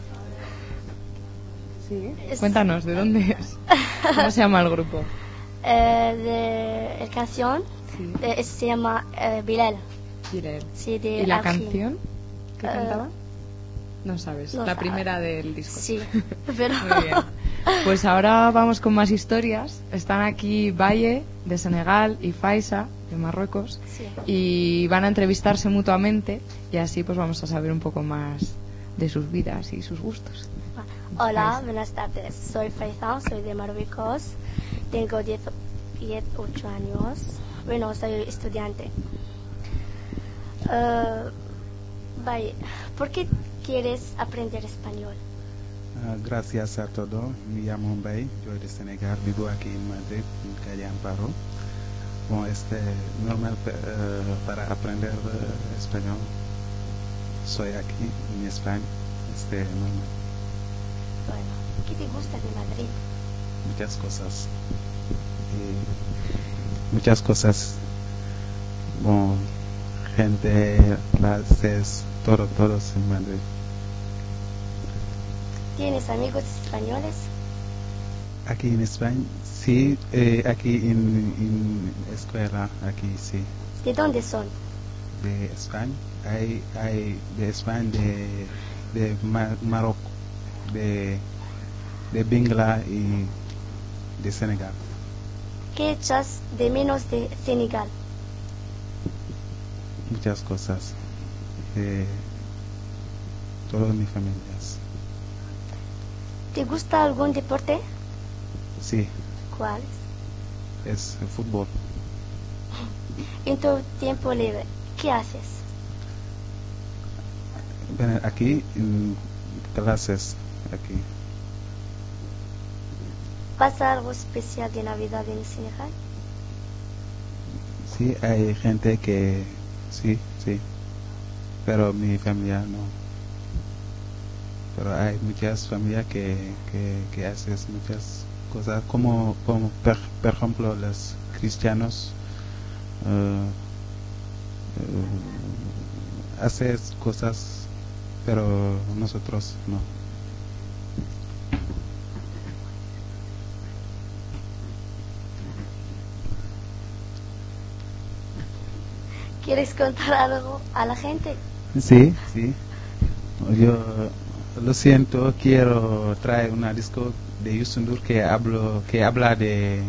Sí. Es- Cuéntanos, ¿de dónde es? ¿Cómo se llama el grupo? Eh, de, el canción de- se llama eh, Bilal. Bilal. Sí, de ¿Y la Argel. canción que Eh, cantaba? No sabes, no la sabe. primera del disco. Sí, pero... Muy bien. Pues ahora vamos con más historias. Están aquí Valle, de Senegal, y Faisa, de Marruecos, Sí. y van a entrevistarse mutuamente, y así pues vamos a saber un poco más de sus vidas y sus gustos. Hola, buenas tardes. Soy Faisal, soy de Marruecos. Tengo dieciocho años. Bueno, soy estudiante. Eh, vaya, ¿por qué quieres aprender español? Ah, gracias a todos. Me llamo Mbaye, yo de Senegal, vivo aquí en Madrid, en calle Amparo. Bueno, este normal pe- eh, para aprender eh, español. Soy aquí en España, este normal. Bueno, ¿qué te gusta de Madrid? Muchas cosas. Y muchas cosas. Bueno, gente, clases, todo, todos en Madrid. ¿Tienes amigos españoles? Aquí en España, sí, eh, aquí en, en escuela, aquí sí, ¿De dónde son? de España. Hay, hay de España, de, de Ma- Marruecos, de, de Bingla y de Senegal. ¿Qué echas de menos de Senegal? Muchas cosas. Eh, todas mis familias. ¿Te gusta algún deporte? Sí, ¿Cuál? es el fútbol. En tu tiempo libre, ¿qué haces? Ven aquí en clases, aquí. ¿Pasa algo especial de Navidad en Senegal? Sí, hay gente que sí, sí, pero mi familia no. Pero hay muchas familias que, que, que hacen muchas cosas, como, como por, por ejemplo los cristianos uh, uh, hacen cosas, pero nosotros no. ¿Quieres contar algo a la gente? Sí, sí. Yo lo siento, quiero traer una disco de Youssou N'Dour que hablo, que habla de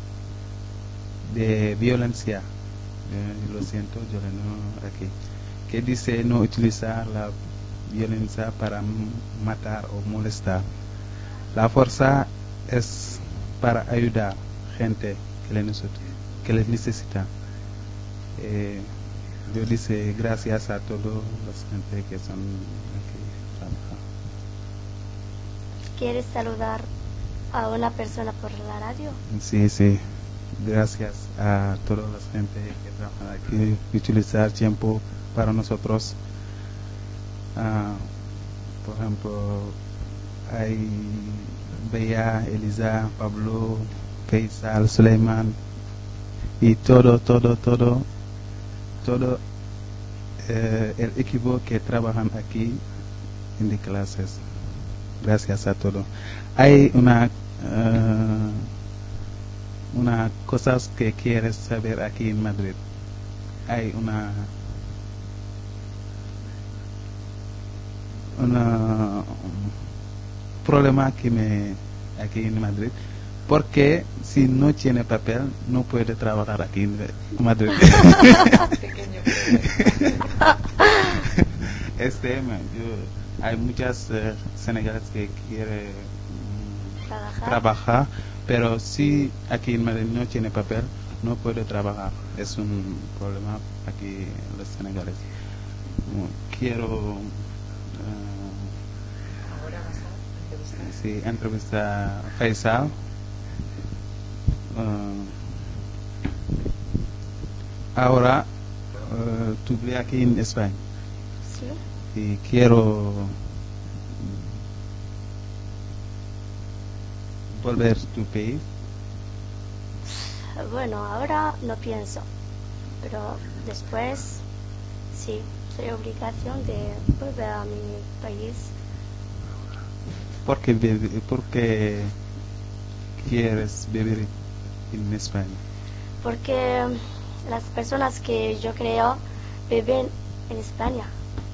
de violencia. Eh, lo siento, yo no aquí. Que dice no utilizar la violencia para m- matar o molestar. La fuerza es para ayudar gente que le necesita. Que les necesita. Eh, yo dice gracias a todos los gente que son aquí trabajando. ¿Quieres saludar a una persona por la radio? Sí, sí. Gracias a toda la gente que trabaja aquí, utilizar tiempo para nosotros. Ah, por ejemplo, hay Bea, Elisa, Pablo, Faisal, Suleiman y todo, todo, todo, todo eh, el equipo que trabajan aquí en las clases. Gracias a todos. Hay una uh, una cosas que quieres saber aquí en Madrid. Hay una un problema que me aquí en Madrid, porque si no tiene papel no puede trabajar aquí en Madrid. Este, yo, hay muchas uh, senegaleses que quieren um, ¿Trabajar? trabajar, pero si aquí en Madrid no tiene papel no puede trabajar. Es un problema aquí en los senegaleses. Quiero uh, sí, entrevistar a Faisal. Uh, ahora uh, estuve aquí en España. Sí. Y quiero volver a tu país. Bueno, ahora no pienso, pero después sí, soy obligación de volver a mi país. ¿Por qué, por qué quieres vivir en España? Porque las personas que yo creo viven en España.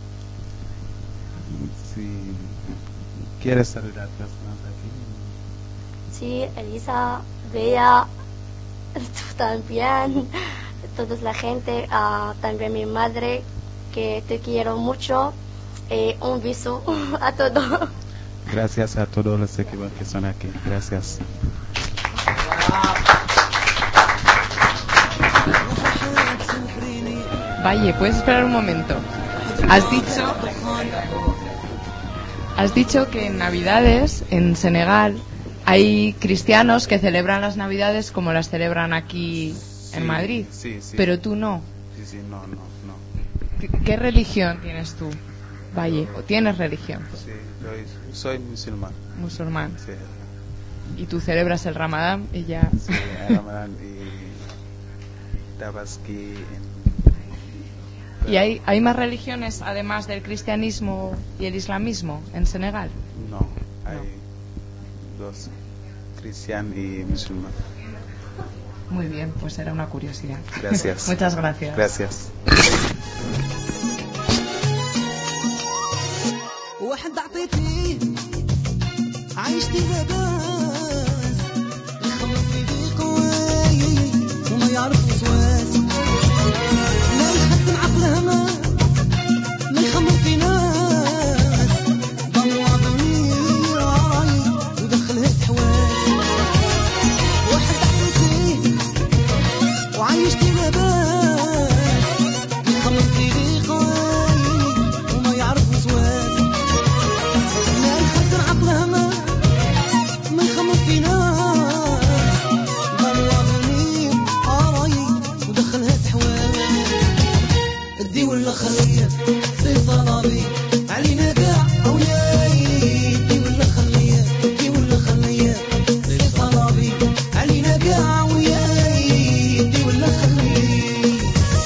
Si quieres saludar a personas aquí. Sí, Elisa, Bea, tú también, toda la gente, uh, también mi madre, que te quiero mucho, y un beso a todos. Gracias a todos los equipos que están aquí. Gracias. Valle, ¿puedes esperar un momento? Has dicho, has dicho que en Navidades, en Senegal, hay cristianos que celebran las Navidades como las celebran aquí Sí, en Madrid. Sí, sí. Pero tú no. Sí, sí, no, no, no. ¿Qué, qué religión tienes tú, Valle? ¿O tienes religión? Sí, soy, soy musulmán. Musulmán. Sí. Y tú celebras el Ramadán y ya. Sí, el Ramadán y Tabaski. ¿Y hay, hay más religiones además del cristianismo y el islamismo en Senegal? No, hay no. dos, cristiano y musulmán. Muy bien, pues era una curiosidad. Gracias. Muchas gracias. Gracias. واحد عطيتيه عايشتي لاباس يخمم في ضيقاي وما يعرف وسواس لا يخدم عقله ما ما يخمم في ناس ضموا عضمي راي ودخلها حواس واحد عطيتيه وعايشتي لاباس يخمم في ضيقاي وما يعرف وسواس ولا خليه في طلبي علينا كاع وياي دي ولا خليه دي ولا خليه في طلبي علينا كاع وياي دي ولا خليه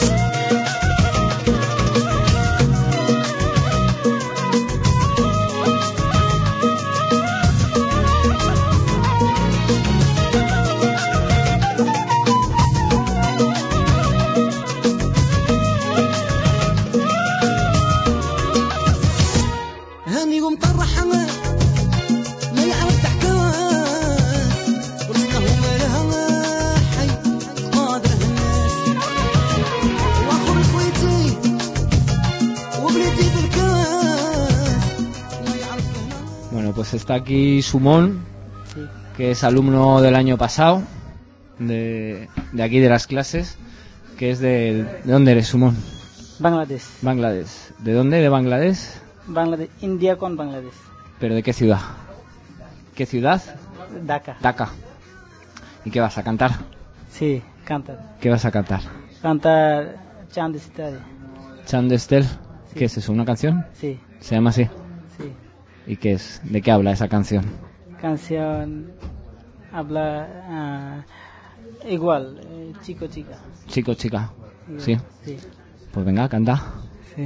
Pues está aquí Sumón, que es alumno del año pasado, de, de aquí de las clases, que es de... ¿De dónde eres, Sumón? Bangladesh. Bangladesh. ¿De dónde? ¿De Bangladesh? Bangladesh, India con Bangladesh. ¿Pero de qué ciudad? ¿Qué ciudad? Dhaka. Dhaka. ¿Y qué vas a cantar? Sí, cantar. ¿Qué vas a cantar? Cantar Chand Estel. Chand Estel. Sí. ¿Qué es eso? ¿Una canción? Sí. ¿Se llama así? Sí. ¿Y qué es? ¿De qué habla esa canción? Canción habla uh, igual, eh, chico chica. Chico chica. Igual. Sí. Sí. Pues venga, canta. Sí.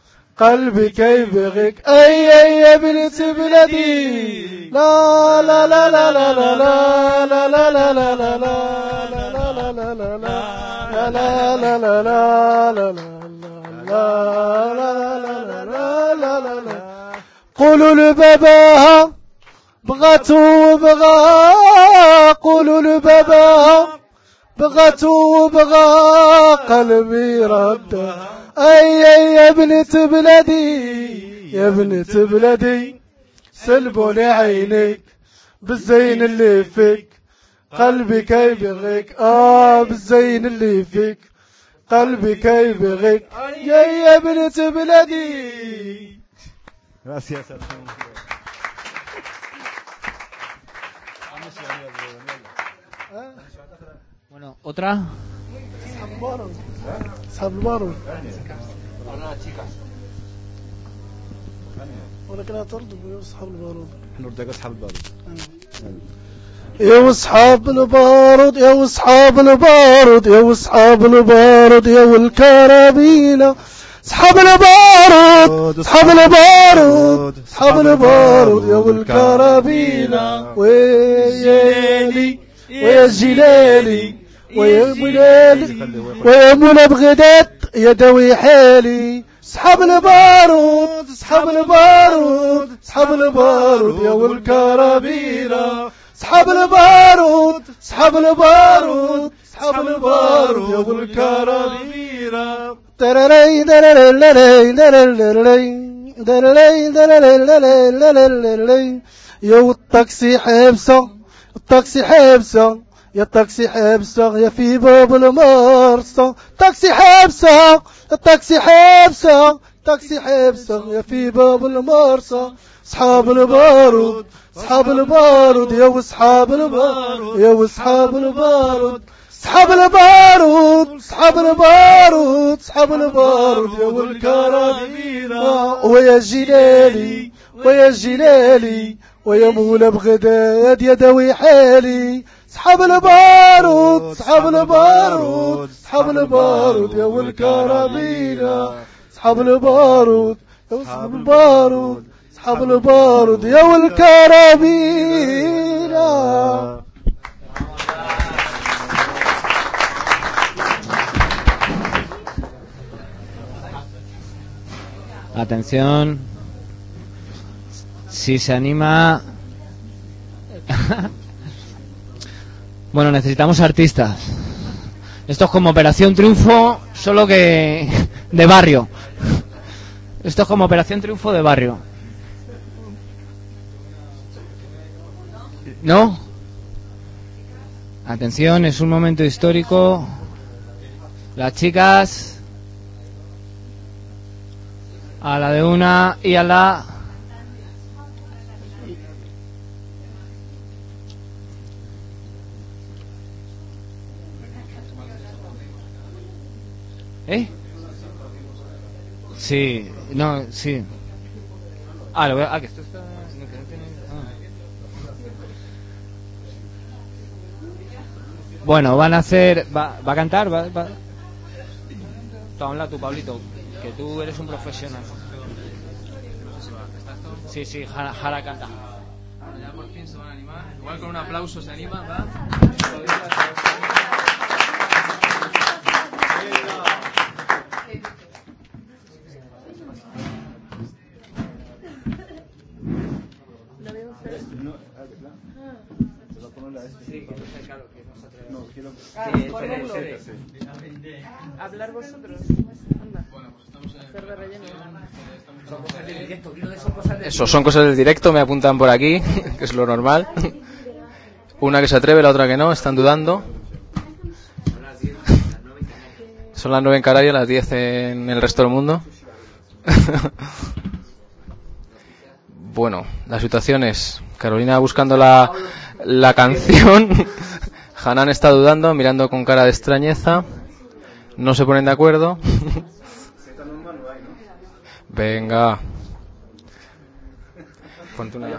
قلبي كيف يغيك أي أي يا بنت بلدي لا لا لا لا لا لا لا لا لا لا لا لا لا لا لا لا لا لا. قولوا لباباها بغاتو بغا قولوا لباباها بغاتو بغا قلبي رد أي أي يا بنت بلدي يا بنت بلدي سلبوني عينيك بالزين اللي فيك قلبي كيف يغيك آه بالزين اللي فيك قلبي كيف يغيك يا يا بنت بلدي. Gracias. Bueno, otra. أصحاب البارود. ولا كنا ترد أصحاب البارود. نرتقى أصحاب البارود. يا أصحاب البارود يا أصحاب البارود يا أصحاب البارود يا والكرابيلة أصحاب البارود أصحاب البارود أصحاب البارود يا والكرابيلة ويا ويا جلالي ويا بلالي ويا منى بغداد يا دوي حالي أصحاب البارود أصحاب البارود أصحاب البارود يا والكرابيلة أصحاب البارود أصحاب البارود أصحاب البارود يا والكرابيلة درري درري درري درري درري درري درري يا والطاكسي حبسة الطاكسي حبسة يا الطاكسي حبسة يا في باب المرصة طاكسي حبسة الطاكسي حبسة طاكسي حبسة يا في باب المرصة أصحاب البارود أصحاب البارود يا وصحاب البارود يا وصحاب البارود أصحاب البارود أصحاب البارود أصحاب البارود يا والكرابيلة ويا جلالي ويا جلالي ويا مولى بغداد يا دوي حالي أصحاب البارود أصحاب البارود أصحاب البارود يا والكرابيلة أصحاب البارود يا أصحاب البارود أصحاب البارود يا والكرابيلة. Atención, si se anima. Bueno, necesitamos artistas. Esto es como Operación Triunfo, solo que de barrio. Esto es como Operación Triunfo de barrio. ¿No? Atención, es un momento histórico. Las chicas a la de una y a la ¿eh? Sí, no, sí. Ah, lo veo. Ah, que esto está. No, que no tiene... ah. Bueno, van a hacer. Va, va a cantar, va. va... Habla tú, Pablito, que tú eres un profesional. Sí, sí, Jara, Jara canta. Ya por fin se van a animar. Igual con un aplauso se anima, va. Hablar vosotros. Eso, son cosas del directo, me apuntan por aquí, que es lo normal. Una que se atreve, la otra que no, están dudando. Son las nueve en Canarias, las diez en el resto del mundo. Bueno, la situación es Carolina buscando la, la canción. Hanan está dudando, mirando con cara de extrañeza. No se ponen de acuerdo. Venga. Ponte una...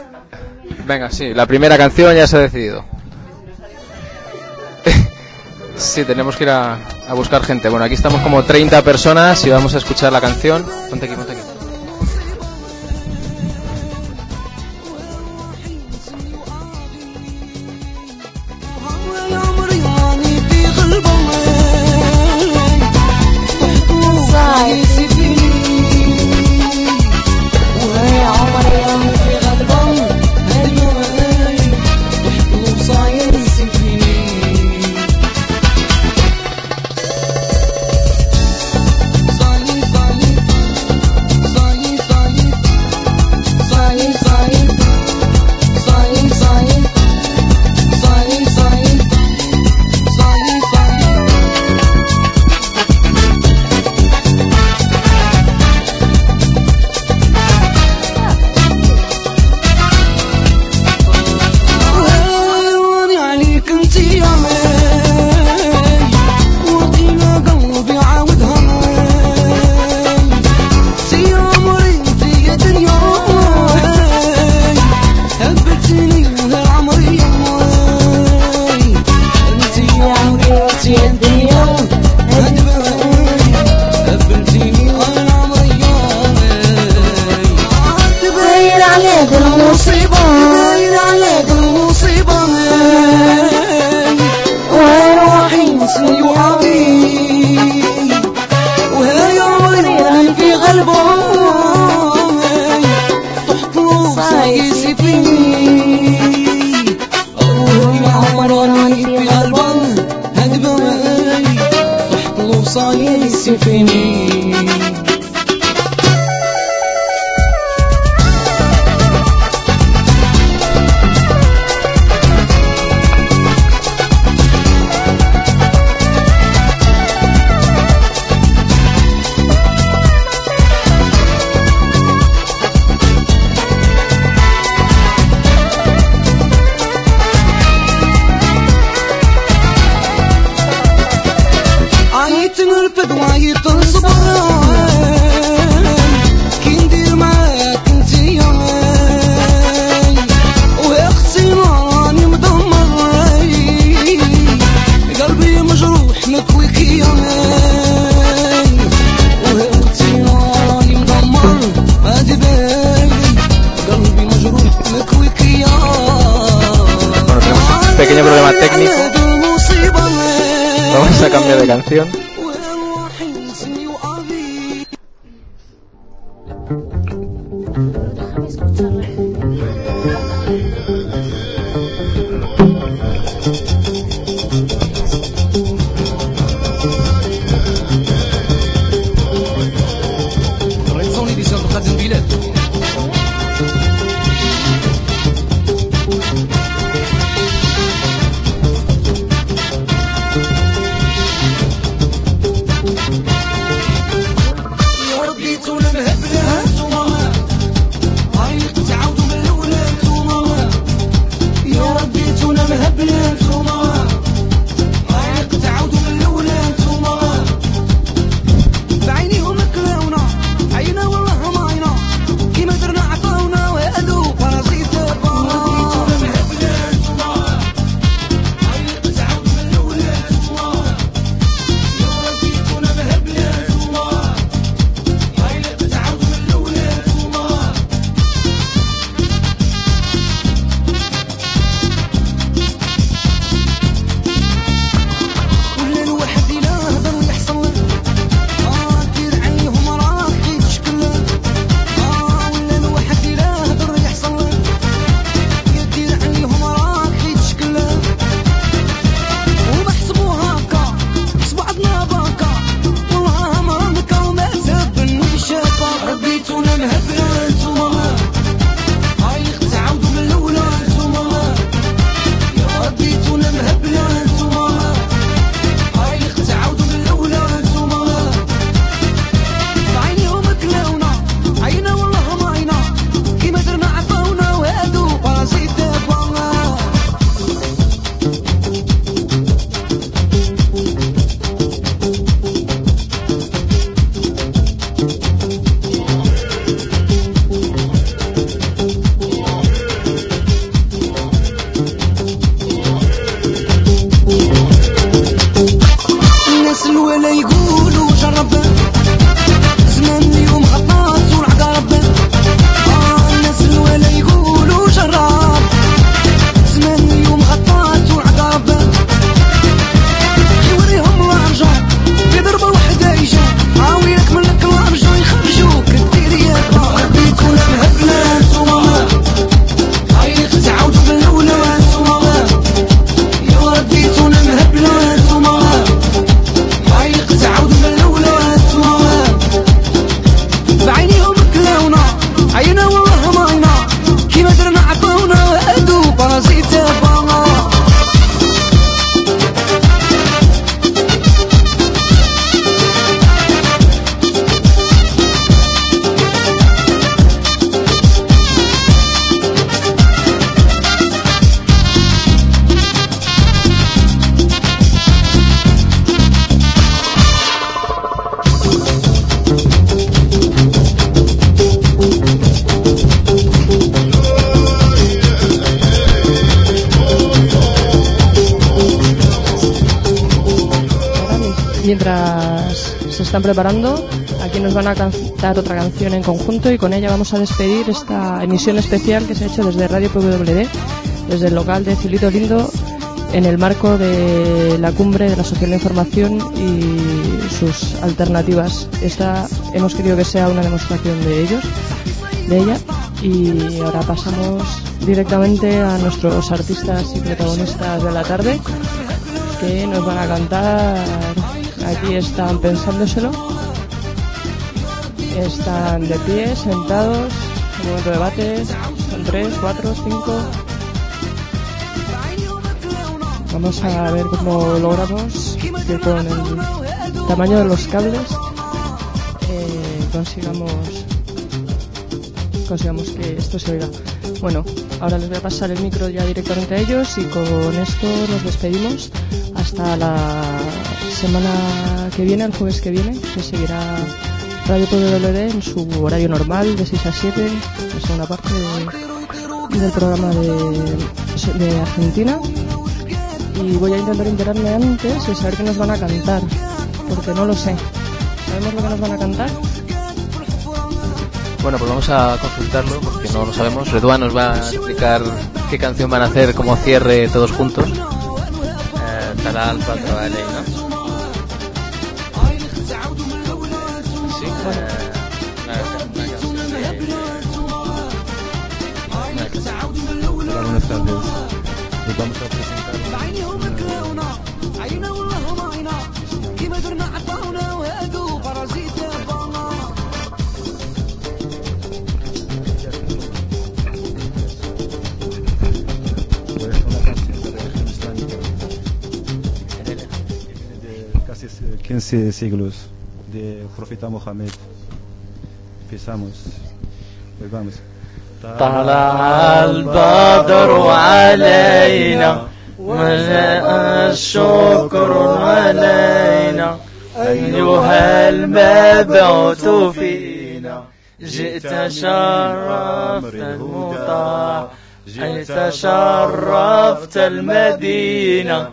Venga, sí, la primera canción ya se ha decidido. Sí, tenemos que ir a, a buscar gente. Bueno, aquí estamos como treinta personas y vamos a escuchar la canción. Ponte aquí, ponte aquí. Pequeño problema técnico. Vamos a cambiar de canción. مهبلين انتوما هايك تعودوا من الاولى انتوما الناس الولا يقولوا جرب زمان يوم خطات والعقرب آه الناس الولا يقولوا جرب زمان يوم خطات والعقرب يوريهم الارجل في ضربه وحده يجوا عاويلك من الكلام جو يخرجوك دير يا ربي كون مهبله انتوما هايلك تعاودوا بالاولى انتوما يا ربي كون مهبله انتوما هايلك تعاودوا بالاولى انتوما بعينيهم كلاونا عينا والله ماينا كيما درنا عطاونا هادو بارازيتا بانا Mientras se están preparando, aquí nos van a cantar otra canción en conjunto y con ella vamos a despedir esta emisión especial que se ha hecho desde Radio P W D, desde el local de Cielito Lindo, en el marco de la cumbre de la Sociedad de la Información y sus alternativas. Esta hemos querido que sea una demostración de ellos, de ella, y ahora pasamos directamente a nuestros artistas y protagonistas de la tarde, que nos van a cantar. Aquí están pensándoselo, están de pie, sentados, en un momento de debate, son tres, cuatro, cinco. Vamos a ver cómo logramos que con el tamaño de los cables eh, consigamos consigamos que esto se oiga. Bueno, ahora les voy a pasar el micro ya directamente a ellos y con esto nos despedimos hasta la semana que viene, el jueves que viene, que seguirá Radio P W D en su horario normal de seis a siete, la segunda parte de, del programa de, de Argentina. Y voy a intentar enterarme antes y saber qué nos van a cantar, porque no lo sé. ¿Sabemos lo que nos van a cantar? Bueno, pues vamos a consultarlo porque no lo sabemos. Redouan nos va a explicar qué canción van a hacer como cierre todos juntos. Eh, Talal Padro Ali, ¿no? Sí, eh, una, una canción de... Una canción. Hola, buenas tardes. Les vamos a presentar quince siglos de profeta Mohammed. Empezamos. Pues vamos. طلع البدر علينا وجاء الشكر علينا أيها المبعوث فينا جئت شرفت المطاع جئت شرفت المدينة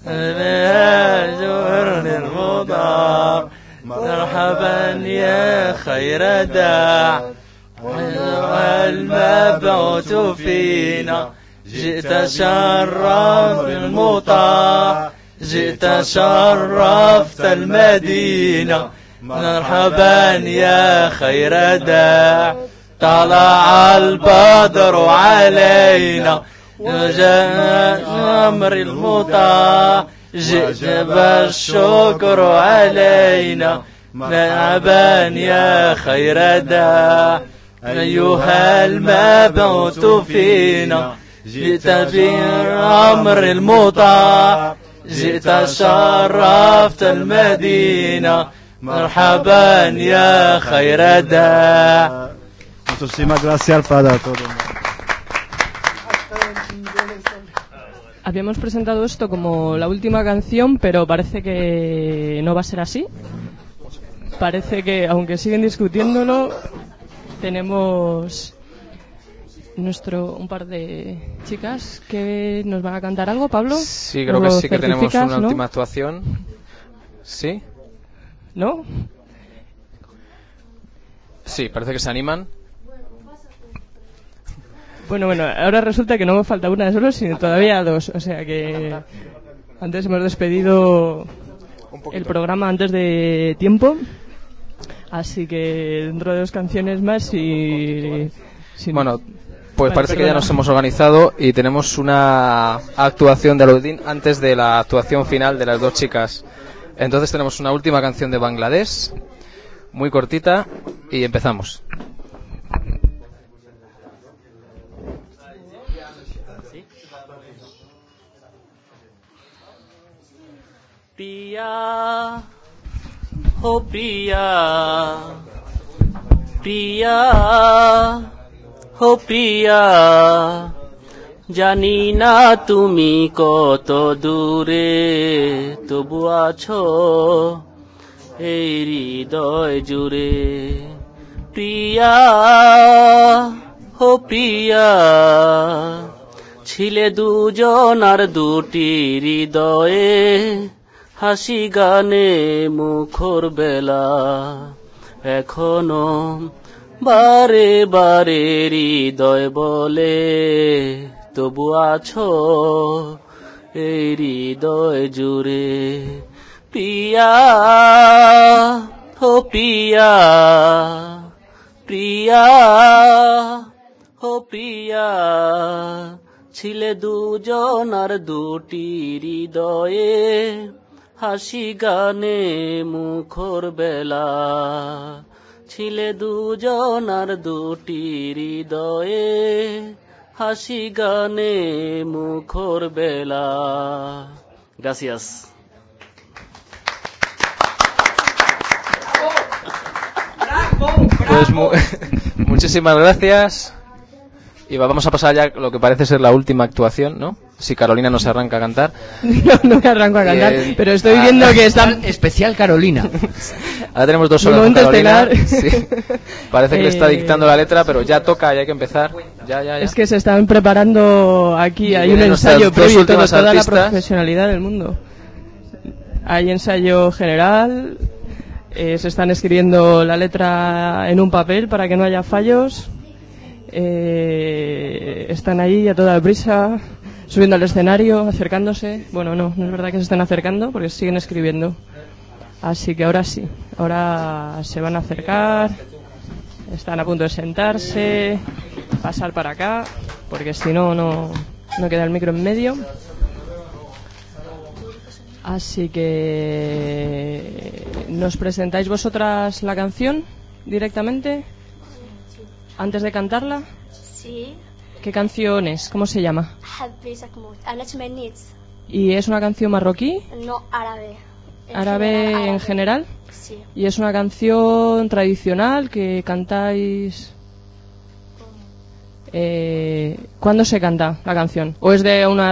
زهر المضاع مرحبا يا خير داع أيها المبعوث فينا جئت شرفت المطاع جئت شرفت المدينة مرحبا يا خير داع طلع البدر علينا جاء أمر المطاع جئت بالشكر علينا مرحبا يا خير داع أيها المبعوث فينا جئت بأمر المطاع جئت شرفت المدينة مرحبا يا خير داع. Muchísimas gracias para todo. Habíamos presentado esto como la última canción, pero parece que no va a ser así. Parece que, aunque siguen discutiéndolo, tenemos nuestro un par de chicas que nos van a cantar algo. Pablo, sí, creo que sí que tenemos una ¿no? última actuación. ¿Sí? ¿No? Sí, parece que se animan. Bueno, bueno, ahora resulta que no me falta una solo, sino todavía dos. O sea que antes hemos despedido el programa antes de tiempo. Así que dentro de dos canciones más y... si Bueno, pues vale, parece perdona. que ya nos hemos organizado y tenemos una actuación de Alaudin antes de la actuación final de las dos chicas. Entonces tenemos una última canción de Bangladesh, muy cortita, y empezamos. Priya, oh Priya, Priya, oh Priya, জানি না তুমি কত দূরে তবু আছো এই হৃদয় জুড়ে প্রিয়া ও প্রিয়া ছিলে দুজন আর দুটি হৃদয়ে হাসি গানে মুখর বেলা এখনো বারে বারে হৃদয় বলে তবু আছো এই হৃদয় জুড়ে প্রিয়া ও প্রিয়া প্রিয়া ও প্রিয়া ছিলে দুজন আর দুটি হৃদয়ে হাসি গানে মুখর বেলা ছিলে দুজন আর দুটি হৃদয়ে হাসি গানে মুখর বেলা Gracias. Pues mu muchísimas gracias. Y vamos a pasar ya lo que parece ser la última actuación, ¿no? Si Carolina no se arranca a cantar. No, no me arranco a cantar, Eh, pero estoy ah, viendo que están... Especial Carolina. Ahora tenemos dos Mi horas con momento Carolina. estelar. Sí. Parece que le está Eh, dictando la letra, pero ya toca y hay que empezar. Ya, ya, ya. Es que se están preparando aquí, Y hay un vienen nuestras ensayo dos previo y todo, últimas toda la artistas. profesionalidad del mundo. Hay ensayo general, eh, se están escribiendo la letra en un papel para que no haya fallos. Eh, están ahí a toda prisa, subiendo al escenario, acercándose. Bueno, no, no es verdad que se están acercando porque siguen escribiendo. Así que ahora sí, ahora se van a acercar, están a punto de sentarse, pasar para acá, porque si no, no, no queda el micro en medio. Así que ¿nos presentáis vosotras la canción directamente? Antes de cantarla. Sí. ¿Qué canción es? ¿Cómo se llama? حبيتك موت أنا تمنيت ¿Y es una canción marroquí? no árabe En ¿Árabe general, en general? Sí. ¿Y es una canción tradicional que cantáis? Eh, ¿Cuándo se canta la canción? ¿O es de una